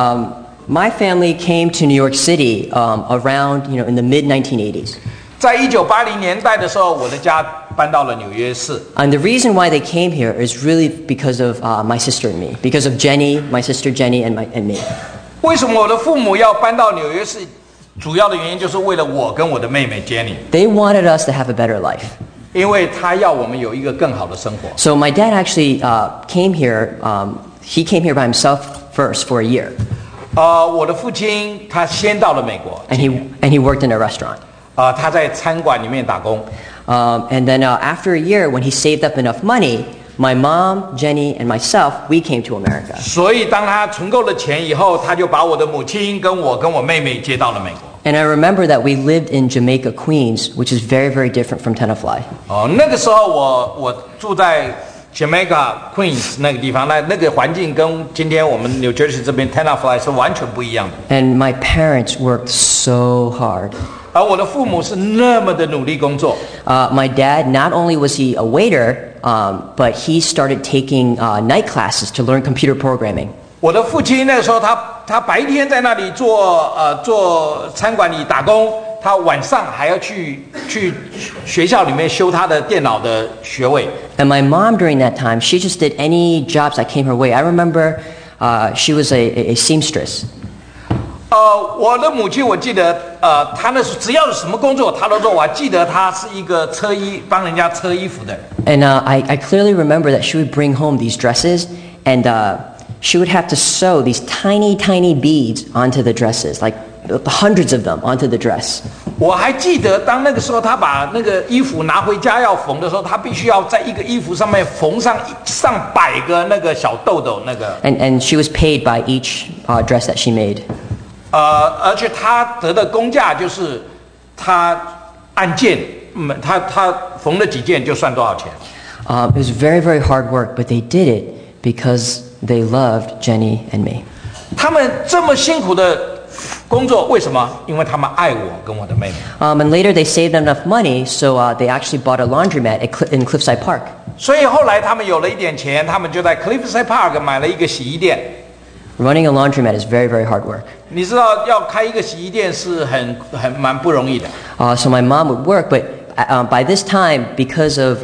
My family came to New York City around, in the mid-1980s. 在1980年代的时候，我的家搬到了纽约市。 And the reason why they came here is really because of my sister and me, because of Jenny, my sister Jenny, and me. 为什么我的父母要搬到纽约市？主要的原因就是为了我跟我的妹妹 Jenny， They wanted us to have a better life. 因为他要我们有一个更好的生活。 So my dad actually came here. He came here by himself first for a year, 我的父亲他先到了美国， and he worked in a restaurant. 他在餐馆里面打工。 And then after a year, when he saved up enough money, my mom, Jenny, and myself, we came to America. 所以当他存够了钱以后，他就把我的母亲跟我妹妹接到了美国。 And I remember that we lived in Jamaica, Queens, which is very, very different from Tenafly. 那个时候我住在 Jamaica Queens 那个地方，那个环境跟今天我们 New Jersey 这边 Tenafly 是完全不一样的。 And my parents worked so hard. 而我的父母是那么的努力工作。 My dad, not only was he a waiter, but he started taking night classes to learn computer programming. 我的父亲那个时候他白天在那里做餐馆里打工，他晚上还要去学校里面修他的电脑的学位。 And my mom, during that time, she just did any jobs that came her way. I remember she was a seamstress. 我的母亲，我记得，她那时候只要是什么工作，她都做。我还记得她是一个帮人家车衣服的。 And I clearly remember that she would bring home these dresses, and she would have to sew these tiny, tiny beads onto the dresses, like hundreds of them onto the dress. 我还记得，当那个时候她把那个衣服拿回家要缝的时候，她必须要在一个衣服上面缝上上百个那个小豆豆那个。 And she was paid by each dress that she made. 而且她得的工价就是她按件，她缝了几件就算多少钱。 It was very, very hard work, but they did it because they loved Jenny and me. 他们这么辛苦的工作，为什么？因为他们爱我跟我的妹妹。 And later they saved enough money, so they actually bought a laundromat in Cliffside Park. 所以后来他们有了一点钱，他们就在 Cliffside Park 买了一个洗衣店。 Running a laundromat is very, very hard work. 你知道要开一个洗衣店是蛮不容易的。 So my mom would work, but by this time, because of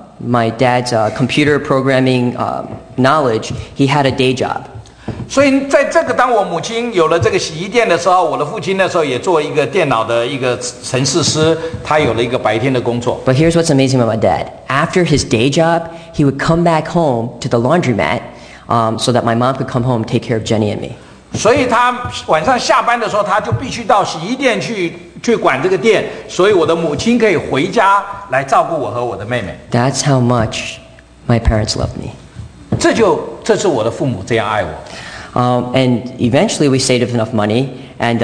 my dad's computer programming knowledge, he had a day job. 所以在这个当我母亲有了这个洗衣店的时候，我的父亲那时候也做一个电脑的一个程式师，他有了一个白天的工作。 But here's what's amazing about my dad. After his day job, he would come back home to the laundromat so that my mom could come home and take care of Jenny and me. 所以他晚上下班的时候，他就必须到洗衣店去管这个店，所以我的母亲可以回家来照顾我和我的妹妹。 That's how much my parents loved me. 这是我的父母这样爱我。 And eventually we saved enough money, and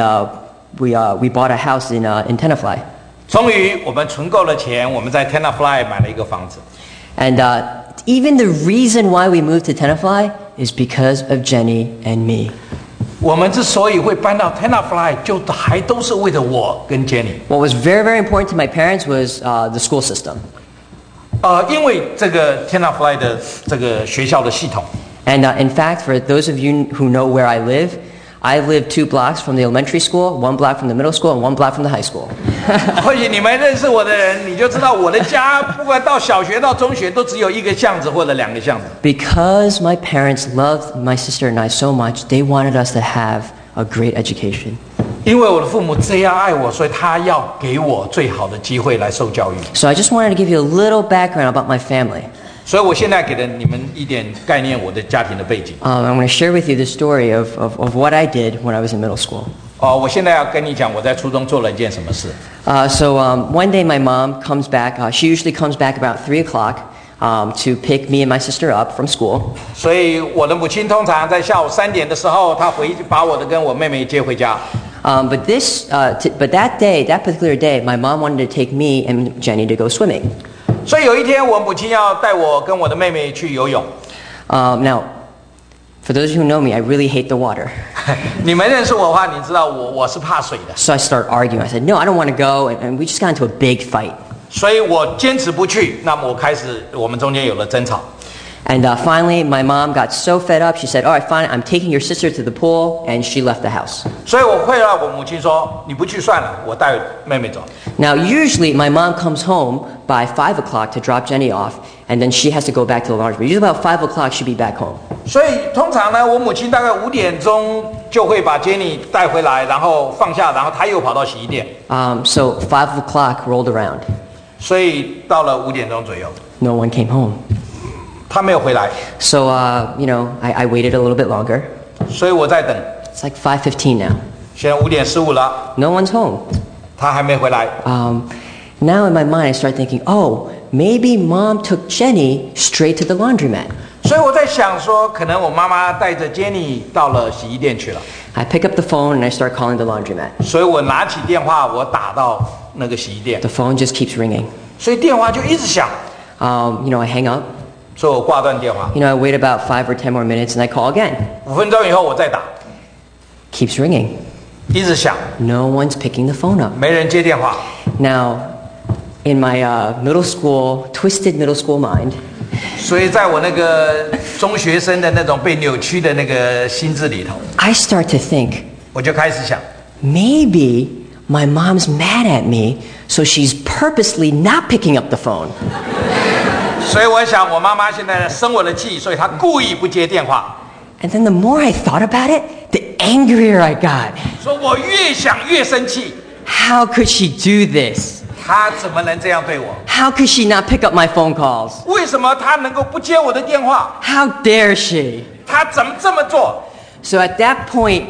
we bought a house in Tenafly. 终于我们存够了钱，我们在 Tenafly 买了一个房子。 And even the reason why we moved to Tenafly is because of Jenny and me. 我们之所以会搬到 Tenafly， 就还都是为了我跟 Jenny。 What was very, very important to my parents was the school system. 因为这个 Tenafly 的这个学校的系统。 And in fact, for those of you who know where I live 2 blocks from the elementary school, 1 block from the middle school, and 1 block from the high school. 或许你们认识我的人，你就知道我的家，不管到小学到中学，都只有一个巷子或者2个巷子。 Because my parents loved my sister and I so much, they wanted us to have a great education. 因为我的父母这样爱我，所以他要给我最好的机会来受教育。 So I just wanted to give you a little background about my family. 所以我现在给了你们一点概念，我的家庭的背景。 I'm going to share with you the story of what I did when I was in middle school. 我现在要跟你讲我在初中做了一件什么事。 So one day my mom comes back. She usually comes back about 3 o'clock to pick me and my sister up from school. 所以我的母亲通常在下午3点的时候，她把我的跟我妹妹接回家。 But that day, that particular day, my mom wanted to take me and Jenny to go swimming. 所以有一天，我母亲要带我跟我的妹妹去游泳。 Now, for those who know me, I really hate the water. 你们认识我的话，你知道我是怕水的。 So I start arguing. I said, no, I don't want to go. And we just got into a big fight. 所以我坚持不去。那么我们中间有了争吵。 And finally, my mom got so fed up, she said, all right, fine, I'm taking your sister to the pool, and she left the house. 所以我会让我母亲说，你不去算了，我带妹妹走。 Now, usually my mom comes home by 5 o'clock to drop Jenny off, and then she has to go back to the laundry. Usually about 5 o'clock, she'd be back home. 所以通常呢，我母亲大概5点钟就会把 Jenny 带回来，然后放下，然后她又跑到洗衣店。 So 5 o'clock rolled around. 所以到了5点钟左右， No one came home. 她没有回来。 So, I waited a little bit longer. 所以我在等。 It's like 5:15 now. 现在5点15了。 No one's home. 她还没回来。 Now in my mind, I start thinking, oh, maybe mom took Jenny straight to the laundromat. 所以我在想说，可能我妈妈带着 Jenny 到了洗衣店去了。 I pick up the phone and I start calling the laundromat. 所以我拿起电话，我打到那个洗衣店。 The phone just keeps ringing. 所以电话就一直响。 I hang up. 所以我挂断电话。 I wait about 5 or 10 more minutes and I call again. 5分钟以后我再打。 Keeps ringing. 一直响。 No one's picking the phone up. 没人接电话。 Now, in my twisted middle school mind, 所以在我那个中学生的那种被扭曲的那个心智里头， I start to think, 我就开始想， maybe my mom's mad at me, so she's purposely not picking up the phone. 所以我想我妈妈现在生我的气，所以她故意不接电话。 And then the more I thought about it, the angrier I got. 所以我越想越生气。 How could she do this? 她怎么能这样对我？ How could she not pick up my phone calls? 为什么她能够不接我的电话？ How dare she? 她怎么这么做？ So at that point,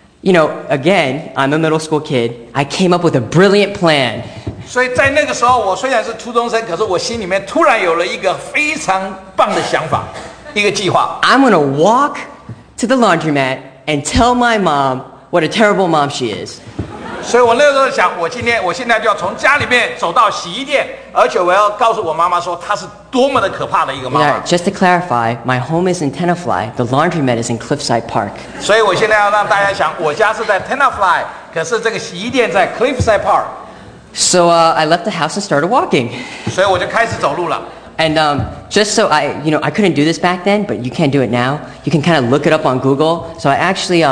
again, I'm a middle school kid. I came up with a brilliant plan. 所以在那个时候，我虽然是初中生，可是我心里面突然有了一个非常棒的想法，一个计划。 I'm going to walk to the laundromat and tell my mom what a terrible mom she is. 所以我那时候想，我现在就要从家里面走到洗衣店，而且我要告诉我妈妈说，她是多么的可怕的一个妈妈。 Now, just to clarify, my home is in Tenafly. The laundromat is in Cliffside Park. 所以我现在要让大家想，我家是在 Tenafly， 可是这个洗衣店在 Cliffside Park。 So I left the house and started walking. 所以我就开始走路了。 And just so I couldn't do this back then, but you can't do it now. You can kind of look it up on Google. So I actually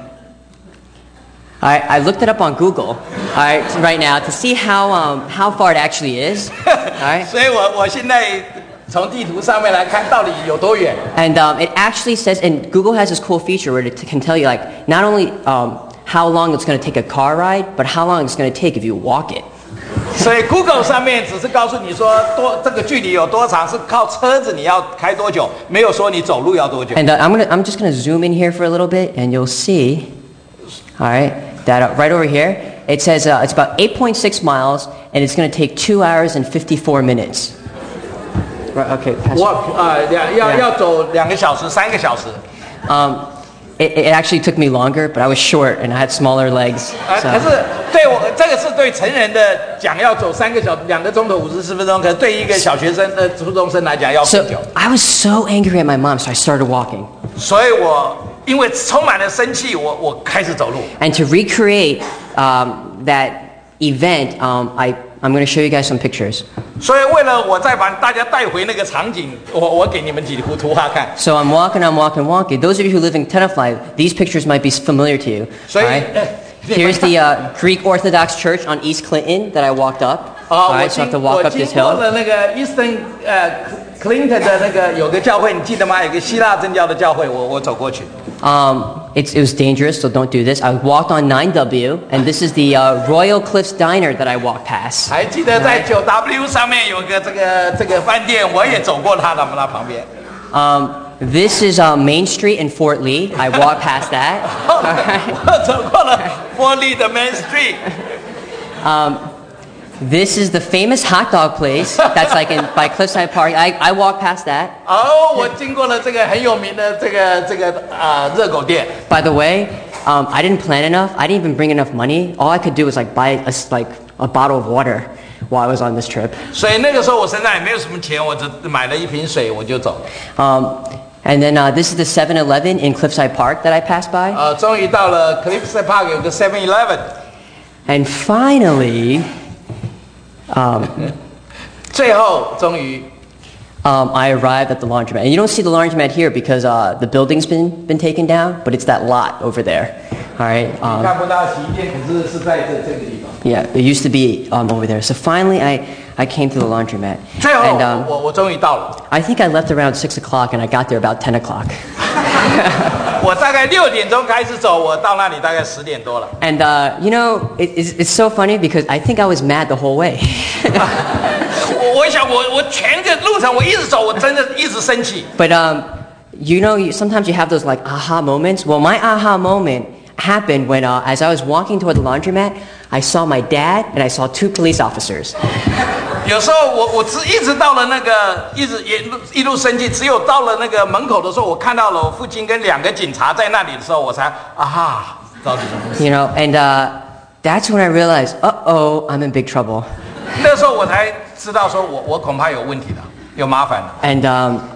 I looked it up on Google, right now to see how far it actually is. All right. 所以我现在从地图上面来看到底有多远。 And it actually says, and Google has this cool feature where it can tell you like not only how long it's going to take a car ride, but how long it's going to take if you walk it. 所以 Google 上面只是告诉你说这个距离有多长，是靠车子你要开多久，没有说你走路要多久。 And I'm just going to zoom in here for a little bit, and you'll see, all right, that right over here, it says it's about 8.6 miles, and it's going to take 2 hours and 54 minutes. Right, okay. Walk 要走2个小时、3个小时。 It actually took me longer, but I was short and I had smaller legs. 可是对我这个是对成人的讲要走2个钟头54分钟，可是对一个小学生初中生来讲要更久。 So I was so angry at my mom, so I started walking. 所以我因为充满了生气，我开始走路。 And to recreate that event, I'm going to show you guys some pictures. 所以为了我再把大家带回那个场景，我给你们几幅图画看。 So I'm walking. Those of you who live in Tenafly, these pictures might be familiar to you. 所以 All right? Here's the Greek Orthodox Church on East Clinton that I walked up. All right, so I have to walk up this 我经过 hill. 了那个 Eastern Clinton 的那个有个教会，你记得吗？有个希腊正教的教会，我走过去。 It was dangerous, so don't do this. I walked on 9W, and this is the Royal Cliffs Diner that I walked past. 还记得在 9W 上面有个这个饭店，我也走过它的那旁边。 This is Main Street in Fort Lee. I walked past that. 我走过了 Fort Lee 的 Main Street。 This is the famous hot dog place that's like by Cliffside Park. I walked past that. 我经过了这个很有名的这个热狗店。 By the way, I didn't plan enough. I didn't even bring enough money. All I could do was like buy a bottle of water while I was on this trip. 所以那个时候我身上也没有什么钱，我只买了一瓶水我就走。 And then this is the 7-Eleven in Cliffside Park that I passed by. 终于到了 Cliffside Park 有个 7-Eleven。 And finally, 最后终于。 I arrived at the laundromat. And you don't see the laundromat here because the building's been taken down, but it's that lot over there. All right. 看不到洗衣店，可是是在这个地方。 Yeah, it used to be over there. So finally, I came to the laundromat. 最后我终于到了。 I think I left around 6 o'clock, and I got there about 10 o'clock. 我大概6点钟开始走，我到那里大概10点多了。 And you know, it's so funny because I think I was mad the whole way. 我想我全个路程我一直走，我真的一直生气。 But you know, sometimes you have those like aha moments. Well, my aha moment happened when as I was walking toward the laundromat, I saw my dad and I saw 2 police officers. 有时候我一直到了那个一路生气，只有到了那个门口的时候，我看到了我父亲跟2个警察在那里的时候，我才到底怎么回事 You know, and that's when I realized, I'm in big trouble. 那时候我才知道说我恐怕有问题了，有麻烦了。 And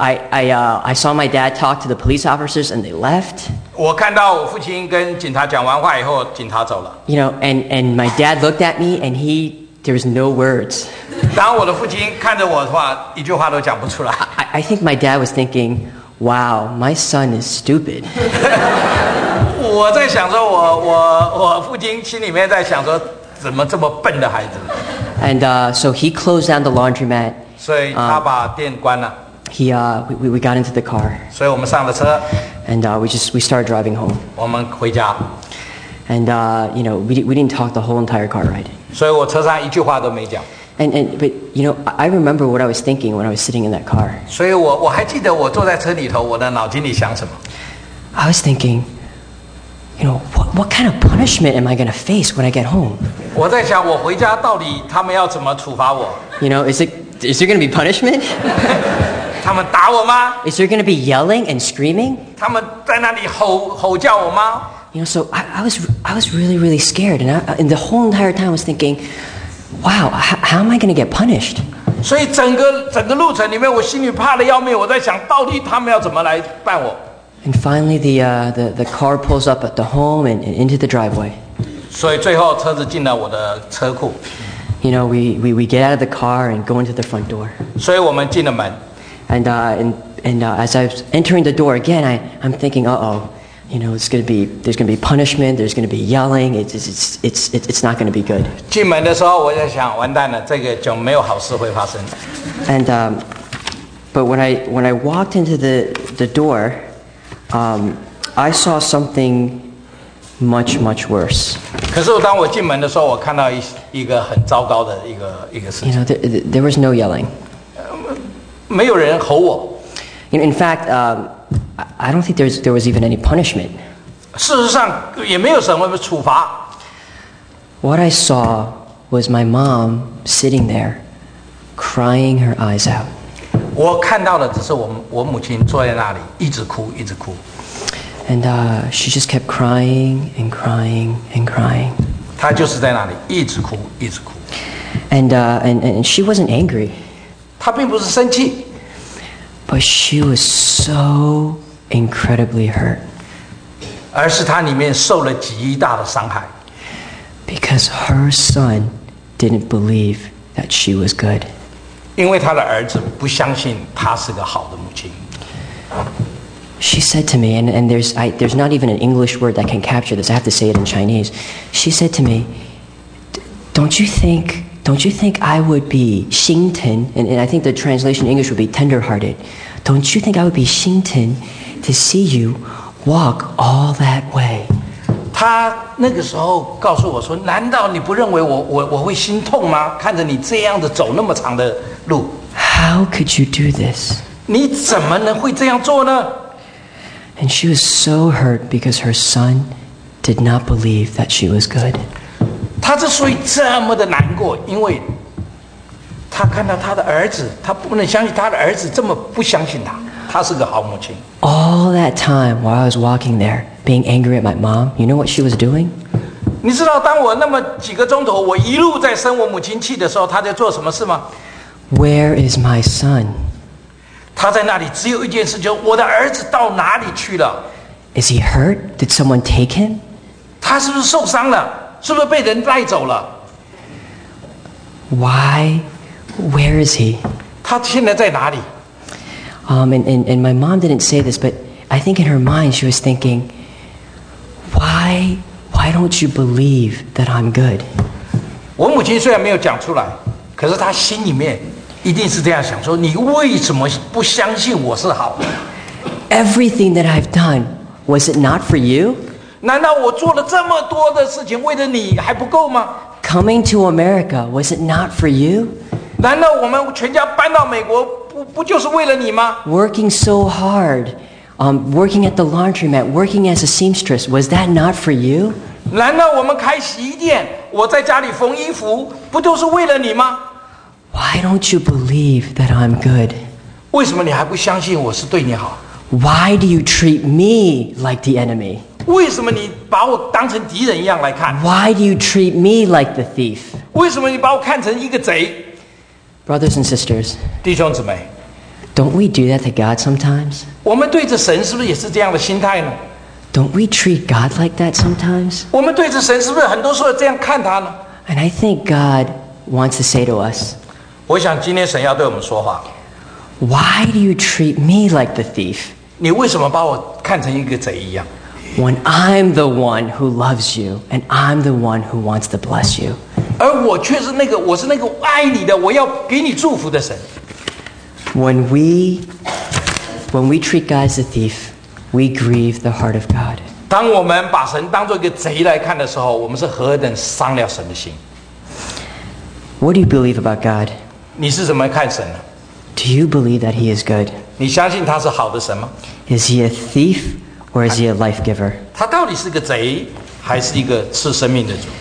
I saw my dad talk to the police officers and they left. 我看到我父亲跟警察讲完话以后，警察走了。 You know, and my dad looked at me and there was no words. 然后我的父亲看着我的话，一句话都讲不出来。 I think my dad was thinking, wow, my son is stupid. 我在想说我父亲心里面在想说，怎么这么笨的孩子。 And so he closed down the laundromat. 所以他把店关了。 We got into the car. 所以我们上了车。 And we started driving home. 我们回家。 And you know, we didn't talk the whole entire car ride. 所以我车上一句话都没讲。 But you know, I remember what I was thinking when I was sitting in that car. 所以我还记得我坐在车里头，我的脑筋里想什么。 I was thinking, you know, what kind of punishment am I going to face when I get home? 我在想，我回家到底他们要怎么处罚我 You know, is there going to be punishment? 他们打我吗 Is there going to be yelling and screaming? 他们在那里吼叫我吗 You know, so I was really, really scared. And the whole entire time I was thinking, wow, how am I going to get punished? 所以整个路程里面，我心里怕得要命。我在想，到底他们要怎么来办我 And finally, the car pulls up at the home and into the driveway. 所以最后车子进了我的车库。 You know, we get out of the car and go into the front door. 所以我们进了门。 And as I was entering the door again, I'm thinking, you know, there's going to be punishment. There's going to be yelling. It's not going to be good. 进门的时候，我在想，完蛋了，这个就没有好事会发生。 And but when I walked into the door, I saw something much worse. 可是当我进门的时候，我看到一个很糟糕的一个事情。 You know, there was no yelling. 没有人吼我。 You know, in fact, I don't think there was even any punishment. 事实上也没有什么处罚。 What I saw was my mom sitting there, crying her eyes out. 我看到的只是我母亲坐在那里，一直哭。 And she just kept crying and crying and crying. 她就是在那里一直哭。 And she wasn't angry. 她并不是生气。 But she was so incredibly hurt. 而是她里面受了极大的伤害。 Because her son didn't believe that she was good. 因为她的儿子不相信她是个好的母亲。 She said to me, and there's not even an English word that can capture this. I have to say it in Chinese. She said to me, Don't you think I would be 心疼? And I think the translation in English would be tender-hearted. Don't you think I would be 心疼 to see you walk all that way? 他那个时候告诉我说：“难道你不认为我会心痛吗？看着你这样的走那么长的路。” How could you do this? 你怎么能会这样做呢？ And she was so hurt because her son did not believe that she was good. 他之所以这么的难过，因为他看到他的儿子，他不能相信他的儿子这么不相信他。她是个好母亲。 All that time while I was walking there, being angry at my mom, you know what she was doing? 你知道，当我那么几个钟头，我一路在生我母亲气的时候，她在做什么事吗？ Where is my son? 她在那里只有一件事，就是我的儿子到哪里去了？ Is he hurt? Did someone take him? 他是不是受伤了？是不是被人带走了？ Why? Where is he? 他现在在哪里？ And my mom didn't say this, but I think in her mind she was thinking, why don't you believe that I'm good? 我母亲虽然没有讲出来，可是她心里面一定是这样想：说你为什么不相信我是好的？ Everything that I've done, was it not for you? 难道我做了这么多的事情，为了你还不够吗？ Coming to America, was it not for you? 难道我们全家搬到美国不就是为了你吗？ Working so hard, working at the laundromat, working as a seamstress, was that not for you? 难道我们开洗衣店，我在家里缝衣服，不都是为了你吗？ Why don't you believe that I'm good? 为什么你还不相信我是对你好？ Why do you treat me like the enemy? 为什么你把我当成敌人一样来看？ Why do you treat me like the thief? 为什么你把我看成一个贼？ Brothers and sisters, 弟兄姊妹， don't we do that to God sometimes? 我们对着神是不是也是这样的心态呢？ Don't we treat God like that sometimes? 我们对着神是不是很多时候这样看他呢？ And I think God wants to say to us, 我想今天神要对我们说话。 why do you treat me like the thief 你为什么把我看成一个贼一样？ when I'm the one who loves you and I'm the one who wants to bless you? 而我却是我是那个爱你的，我要给你祝福的神。 When we treat God as a thief, we grieve the heart of God. 当我们把神当作一个贼来看的时候，我们是何等伤了神的心。 What do you believe about God? 你是怎么看神呢？ Do you believe that He is good? 你相信他是好的神吗？ Is He a thief or is He a life giver? 他到底是个贼，还是一个赐生命的主？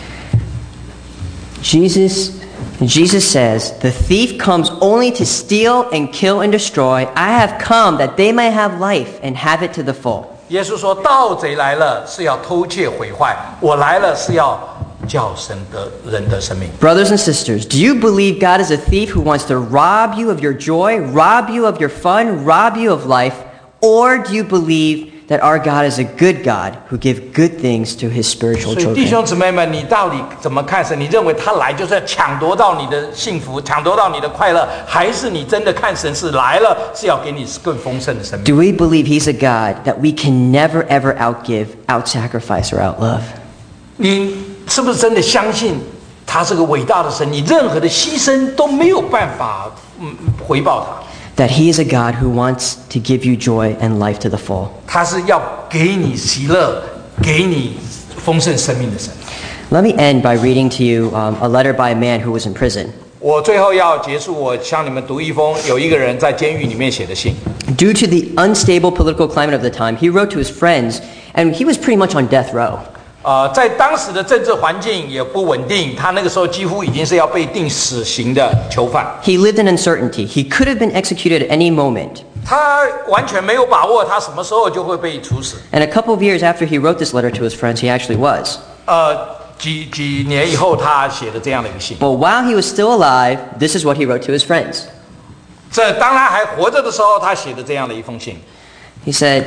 Jesus says, the thief comes only to steal and kill and destroy. I have come that they may have life and have it to the full. 耶稣说：“盗贼来了是要偷窃毁坏，我来了是要叫人的生命。” Brothers and sisters, do you believe God is a thief who wants to rob you of your joy, rob you of your fun, rob you of life? Or do you believe that our God is a good God who gives good things to His spiritual 所以弟 children? 兄姊妹们，你到底怎么看神？你认为他来就是要抢夺到你的幸福，抢夺到你的快乐，还是你真的看神是来了是要给你更丰盛的生命？ Do we believe He's a God that we can never ever outgive, outsacrifice, or outlove? 你是不是真的相信他是个伟大的神？你任何的牺牲都没有办法回报他。 That He is a God who wants to give you joy and life to the full. 他是要给你喜乐，给你丰盛生命的神。 Let me end by reading to you a letter by a man who was in prison. 我最后要结束，我向你们读一封有一个人在监狱里面写的信。 Due to the unstable political climate of the time, he wrote to his friends, and he was pretty much on death row. 在当时的政治环境也不稳定，他那个时候几乎已经是要被定死刑的囚犯。 He lived in uncertainty. He could have been executed at any moment. 他完全没有把握他什么时候就会被处死。 And a couple of years after he wrote this letter to his friends, he actually was. 几年以后，他写的这样的一个信。 But while he was still alive, this is what he wrote to his friends. 这当他还活着的时候，他写的这样的一封信。 He said,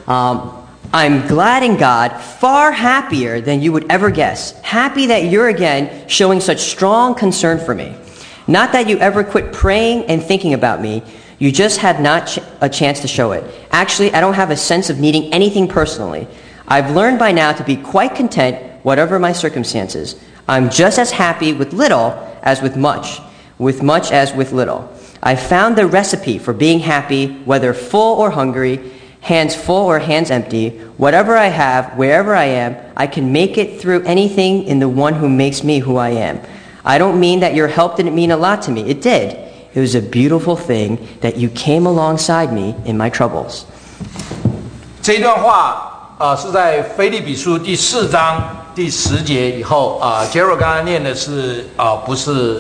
I'm glad in God, far happier than you would ever guess. Happy that you're again showing such strong concern for me. Not that you ever quit praying and thinking about me. You just had not a chance to show it. Actually, I don't have a sense of needing anything personally. I've learned by now to be quite content, whatever my circumstances. I'm just as happy with little as with much as with little. I found the recipe for being happy, whether full or hungry, hands full or hands empty. Whatever I have, wherever I am, I can make it through anything in the one who makes me who I am. I don't mean that your help didn't mean a lot to me. It did. It was a beautiful thing that you came alongside me in my troubles. 这段话是在腓立比书第4章第10节以后杰若刚刚念的是不是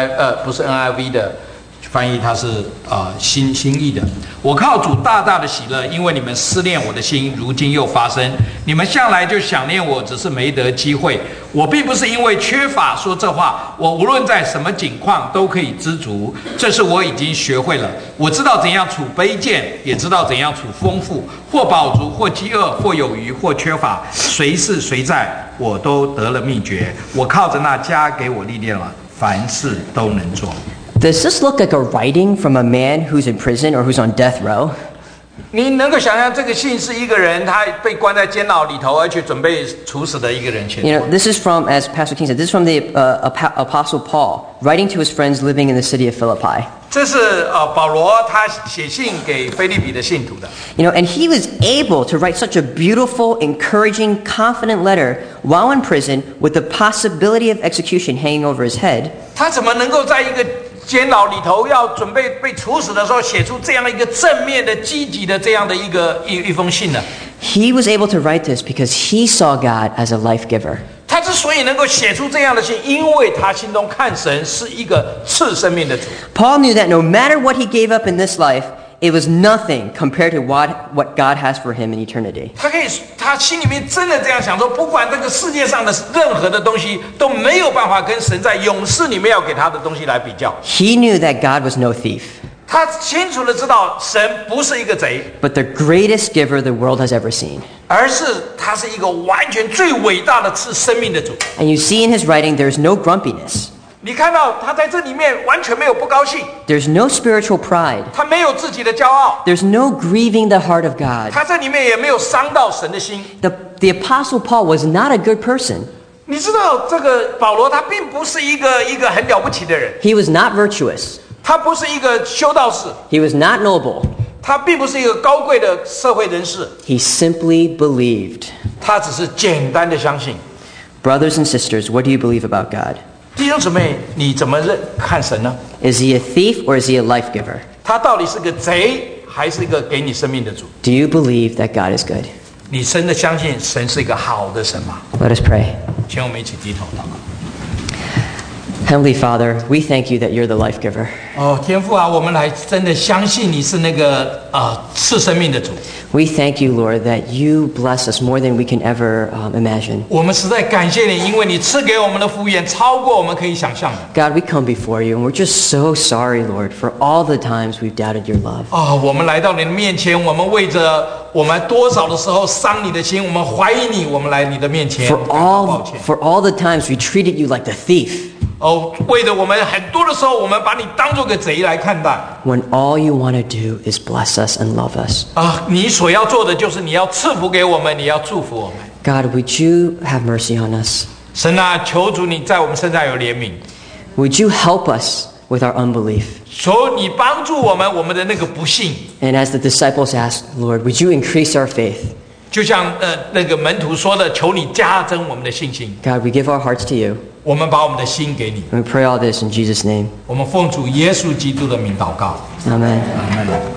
NIV 的翻译，它是新译的。我靠主大大的喜乐，因为你们思念我的心，如今又发生。你们向来就想念我，只是没得机会。我并不是因为缺乏说这话，我无论在什么境况都可以知足，这是我已经学会了。我知道怎样处卑贱，也知道怎样处丰富，或饱足，或饥饿，或有余，或缺乏，随是随在，我都得了秘诀。我靠着那加给我历练了，凡事都能做。 Does this look like a writing from a man who's in prison or who's on death row? 你能够想象这个信是一个人他被关在监牢里头，而且准备处死的一个人写的。 You know, this is from, as Pastor King said, this is from the Apostle Paul writing to his friends living in the city of Philippi. 这是保罗他写信给腓立比的信徒的。 You know, and he was able to write such a beautiful, encouraging, confident letter while in prison with the possibility of execution hanging over his head. 他怎么能够在一个监牢里头要准备被处死的时候写出这样一个正面的积极的这样的一封信呢？ He was able to write this because he saw God as a life giver. 他之所以能够写出这样的信，因为他心中看神是一个赐生命的主。 Paul knew that no matter what he gave up in this life, it was nothing compared to what God has for him in eternity. 他心里面真的这样想说，不管这个世界上的任何的东西都没有办法跟神在永世里面要给他的东西来比较。 He knew that God was no thief, 他清楚的知道神不是一个贼， but the greatest giver the world has ever seen. 而是他是一个完全最伟大的赐生命的主。 And you see in his writing, there's no grumpiness. 你看到他在这里面完全没有不高兴， There's no spiritual pride. 他没有自己的骄傲， There's no grieving the heart of God. 他这里面也没有伤到神的心。 The Apostle Paul was not a good person. 你知道这个保罗他并不是一个很了不起的人， He was not virtuous. 他不是一个修道士， He was not noble. 他并不是一个高贵的社会人士， He simply believed. 他只是简单的相信。 Brothers and sisters, what do you believe about God? 弟兄姊妹，你怎么看神呢？ Is he a thief or is he a life giver? 他到底是个贼，还是一个给你生命的主？ Do you believe that God is good? 你真的相信神是一个好的神吗？ Let us pray. 请我们一起低头祷告。 Heavenly Father, we thank you that you're the life giver. 天父啊，我们来真的相信你是那个赐生命的主。 We thank you, Lord, that you bless us more than we can ever imagine. 我们实在感谢你，因为你赐给我们的福源超过我们可以想象的。 God, we come before you and we're just so sorry, Lord, for all the times we've doubted your love. 我们来到你的面前，我们为着我们多少的时候伤你的心，我们怀疑你，我们来你的面前 For 感到抱歉。 all the times we treated you like the thief, 为着我们很多的时候，我们把你当作个贼来看待。 when all you want to do is bless us and love us. 你所要做的就是你要赐福给我们，你要祝福我们。 God, would you have mercy on us? 神啊，求主你在我们身上有怜悯， Would you help us with our unbelief? 求你帮助我们的那个不信。 And as the disciples asked, Lord, would you increase our faith? 就像那个门徒说的，求你加增我们的信心。 God, we give our hearts to you. 我们把我们的心给你， And we pray all this in Jesus' name. 我们奉主耶稣基督的名祷告。 Amen. 阿门。